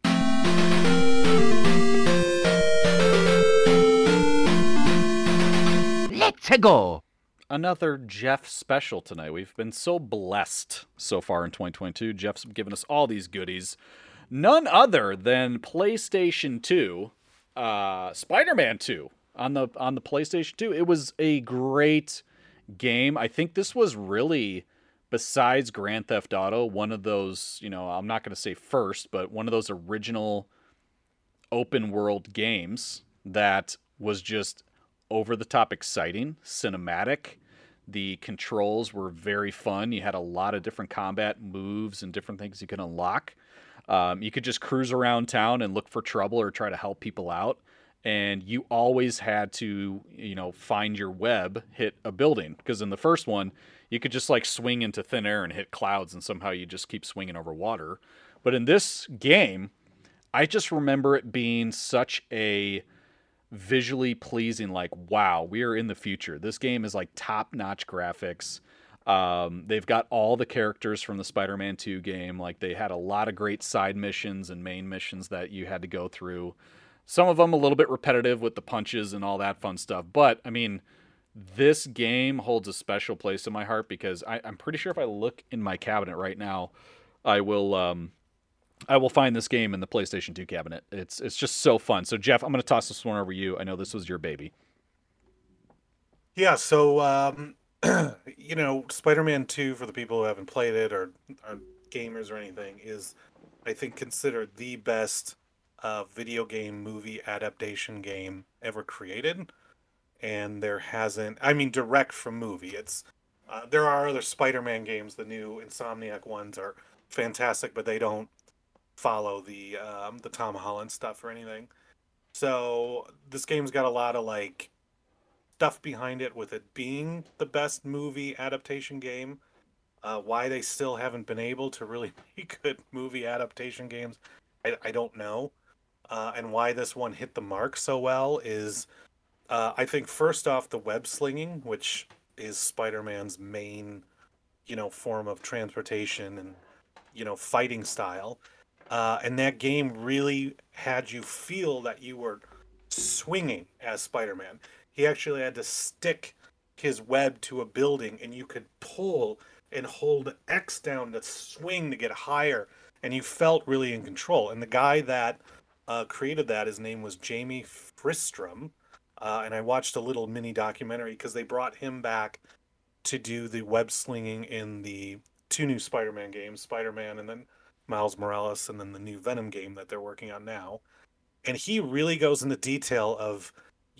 Let's go. Another Jeff special tonight. We've been so blessed so far in 2022. Jeff's given us all these goodies. None other than PlayStation 2, Spider-Man 2. On the PlayStation 2, it was a great game. I think this was really, besides Grand Theft Auto, one of those, I'm not going to say first, but one of those original open world games that was just over the top exciting, cinematic. The controls were very fun. You had a lot of different combat moves and different things you could unlock. You could just cruise around town and look for trouble or try to help people out. And you always had to, find your web, hit a building. Because in the first one, you could just like swing into thin air and hit clouds, and somehow you just keep swinging over water. But in this game, I just remember it being such a visually pleasing, like, wow, we are in the future. This game is like top-notch graphics. They've got all the characters from the Spider-Man 2 game. Like, they had a lot of great side missions and main missions that you had to go through. Some of them a little bit repetitive with the punches and all that fun stuff. But, I mean, this game holds a special place in my heart, because I'm pretty sure if I look in my cabinet right now, I will find this game in the PlayStation 2 cabinet. It's just so fun. So, Jeff, I'm going to toss this one over to you. I know this was your baby. Yeah, so, Spider-Man 2, for the people who haven't played it or are gamers or anything, is, I think, considered the best video game movie adaptation game ever created. And there hasn't, direct from movie. It's there are other Spider-Man games. The new Insomniac ones are fantastic, but they don't follow the Tom Holland stuff or anything. So this game's got a lot of like stuff behind it, with it being the best movie adaptation game. Why they still haven't been able to really make good movie adaptation games, I don't know. And why this one hit the mark so well is, I think, first off, the web slinging, which is Spider-Man's main, form of transportation and, fighting style. And that game really had you feel that you were swinging as Spider-Man. He actually had to stick his web to a building, and you could pull and hold X down to swing to get higher, and you felt really in control. And the guy that created that, his name was Jamie Fristrom, and I watched a little mini documentary because they brought him back to do the web slinging in the 2 new Spider-Man games, Spider-Man and then Miles Morales, and then the new Venom game that they're working on now. And he really goes into detail of,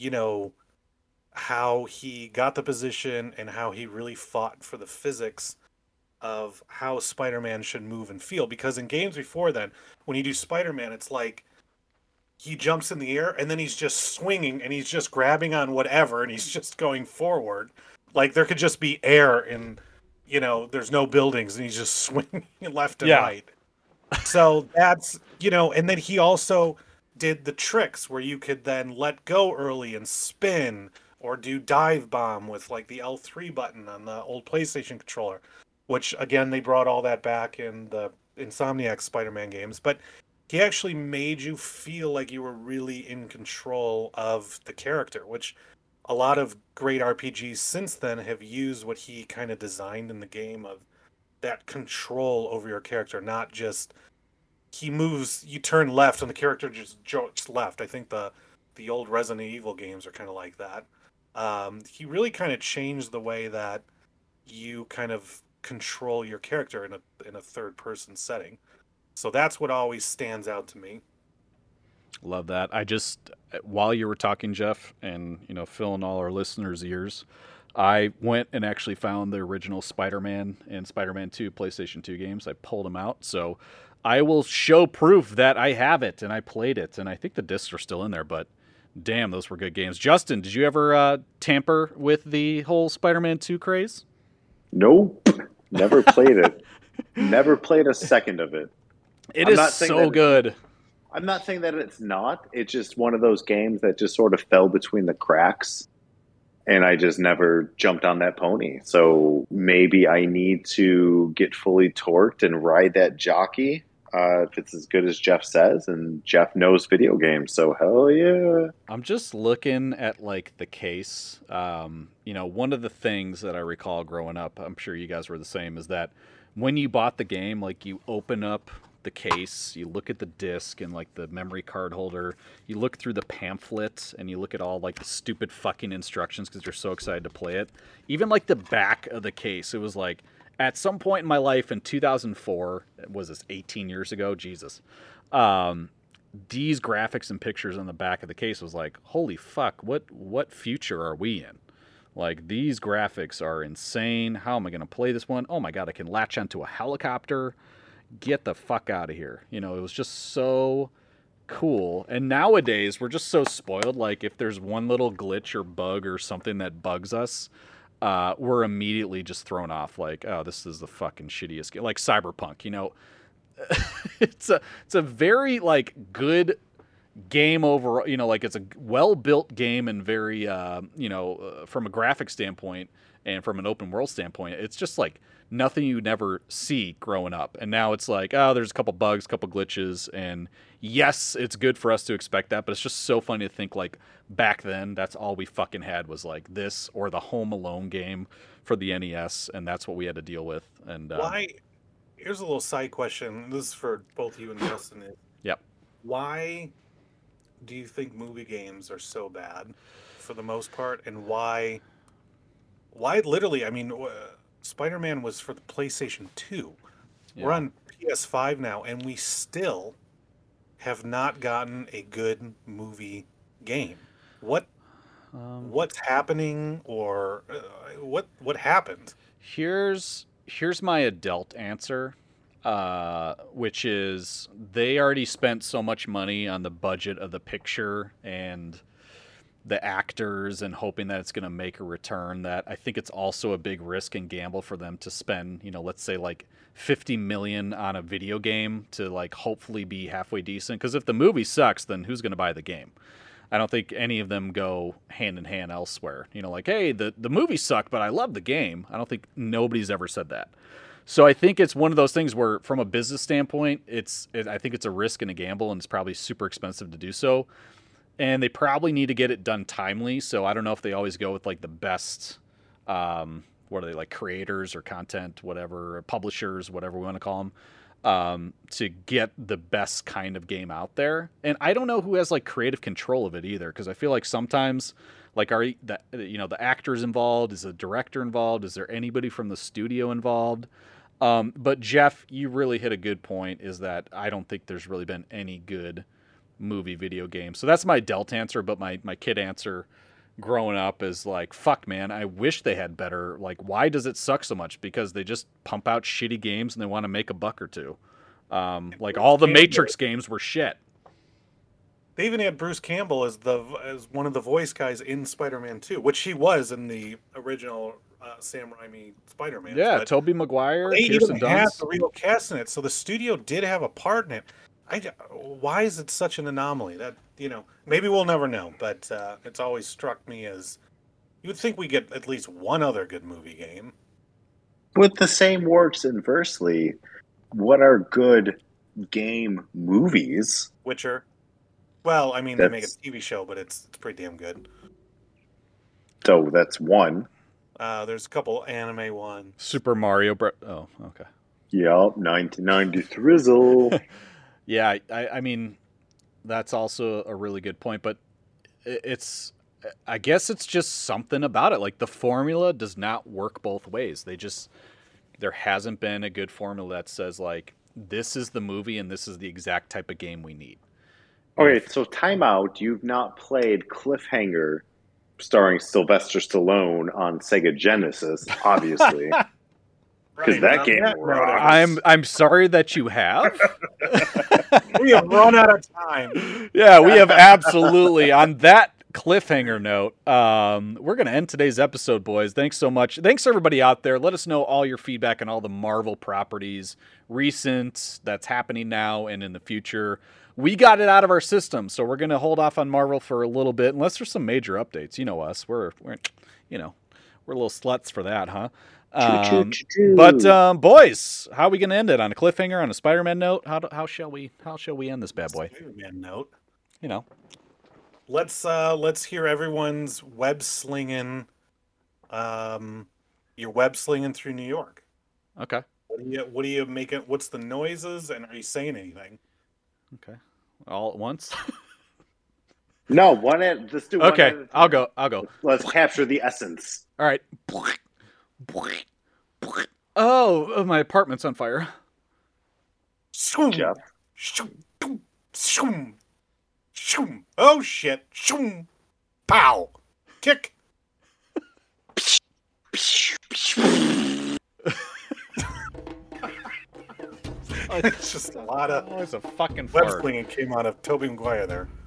how he got the position and how he really fought for the physics of how Spider-Man should move and feel. Because in games before then, when you do Spider-Man, it's like he jumps in the air and then he's just swinging and he's just grabbing on whatever and he's just going forward. Like there could just be air and, there's no buildings and he's just swinging left and right. So that's, and then he also did the tricks where you could then let go early and spin, or do dive bomb with like the L3 button on the old PlayStation controller, which again, they brought all that back in the Insomniac Spider-Man games. But he actually made you feel like you were really in control of the character, which a lot of great RPGs since then have used what he kind of designed in the game of that control over your character, not just he moves, you turn left and the character just jokes left. I think the old Resident Evil games are kind of like that. He really kind of changed the way that you kind of control your character in a third person setting. So that's what always stands out to me. Love that. I just, while you were talking, Jeff, and filling all our listeners' ears, I went and actually found the original Spider-Man and Spider-Man 2 PlayStation 2 games. I pulled them out, so I will show proof that I have it and I played it, and I think the discs are still in there. But damn, those were good games. Justin, did you ever tamper with the whole Spider-Man 2 craze? Nope, never played it. Never played a second of it. It is so good. I'm not saying that it's not. It's just one of those games that just sort of fell between the cracks, and I just never jumped on that pony. So maybe I need to get fully torqued and ride that jockey if it's as good as Jeff says, and Jeff knows video games, so hell yeah. I'm just looking at like the case. One of the things that I recall growing up, I'm sure you guys were the same, is that when you bought the game, like you open up the case, you look at the disc and like the memory card holder, you look through the pamphlet and you look at all like the stupid fucking instructions because you're so excited to play it. Even like the back of the case, it was like at some point in my life in 2004, was this 18 years ago? Jesus. These graphics and pictures on the back of the case was like, holy fuck, what future are we in? Like, these graphics are insane. How am I going to play this one? Oh my God, I can latch onto a helicopter. Get the fuck out of here. It was just so cool. And nowadays, we're just so spoiled. Like, if there's one little glitch or bug or something that bugs us, we're immediately just thrown off. Like, oh, this is the fucking shittiest game. Like Cyberpunk, it's a very, like, good game overall. Like, it's a well-built game and very, from a graphic standpoint and from an open world standpoint, it's just like nothing you never see growing up. And now it's like, oh, there's a couple bugs, couple glitches, and yes, it's good for us to expect that, but it's just so funny to think like back then that's all we fucking had was like this or the Home Alone game for the NES, and that's what we had to deal with. And here's a little side question. This is for both you and Justin. Yep. Why do you think movie games are so bad for the most part, and why literally, I mean, Spider-Man was for the PlayStation 2. Yeah. We're on PS5 now, and we still have not gotten a good movie game. What's happening, or what happened? Here's my adult answer, which is they already spent so much money on the budget of the picture and the actors and hoping that it's going to make a return, that I think it's also a big risk and gamble for them to spend, let's say like $50 million on a video game to like hopefully be halfway decent. Because if the movie sucks, then who's going to buy the game? I don't think any of them go hand in hand elsewhere. Like, hey, the movie sucked, but I love the game. I don't think nobody's ever said that. So I think it's one of those things where from a business standpoint, I think it's a risk and a gamble, and it's probably super expensive to do so. And they probably need to get it done timely. So I don't know if they always go with like the best, what are they, like creators or content, whatever, publishers, whatever we want to call them, to get the best kind of game out there. And I don't know who has like creative control of it either, because I feel like sometimes like the actors involved, is the director involved, is there anybody from the studio involved? But Jeff, you really hit a good point, is that I don't think there's really been any good movie video game. So that's my adult answer, but my kid answer growing up is like, fuck man, I wish they had better. Like, why does it suck so much? Because they just pump out shitty games and they want to make a buck or two. Like all the Matrix games were shit. They even had Bruce Campbell as one of the voice guys in Spider-Man 2, which he was in the original Sam Raimi Spider-Man. Yeah, Tobey Maguire, they even had the real cast in it, so the studio did have a part in it. Why is it such an anomaly? That maybe we'll never know, but it's always struck me as you would think we get at least one other good movie game. With the same works inversely, what are good game movies? Witcher. Well, I mean, they make a TV show, but it's pretty damn good. So that's one. There's a couple anime ones. Super Mario Bros. Oh, okay. Yep, 1990 Thrizzle. Yeah, I mean, that's also a really good point, but it's, I guess it's just something about it. Like, the formula does not work both ways. There hasn't been a good formula that says, like, this is the movie and this is the exact type of game we need. Okay, so time out. You've not played Cliffhanger starring Sylvester Stallone on Sega Genesis, obviously. Because that game rocks. I'm sorry that you have. We have run out of time. Yeah, we have absolutely. On that cliffhanger note, we're going to end today's episode, boys. Thanks so much. Thanks, everybody out there. Let us know all your feedback on all the Marvel properties, recent, that's happening now and in the future. We got it out of our system, so we're going to hold off on Marvel for a little bit, unless there's some major updates. You know us. We're little sluts for that, huh? But boys, how are we going to end it? On a cliffhanger, on a Spider-Man note? How shall we end this bad boy? Spider-Man note. Let's hear everyone's web slinging. Your web slinging through New York. Okay. What are you making? What's the noises? And are you saying anything? Okay. All at once. No, let's do one. Okay, I'll go. Let's capture the essence. All right. Oh, my apartment's on fire. Jeff. Oh shit! Pow! Kick! It's just a lot of it's a fucking web fart. slinging came out of Tobey Maguire there.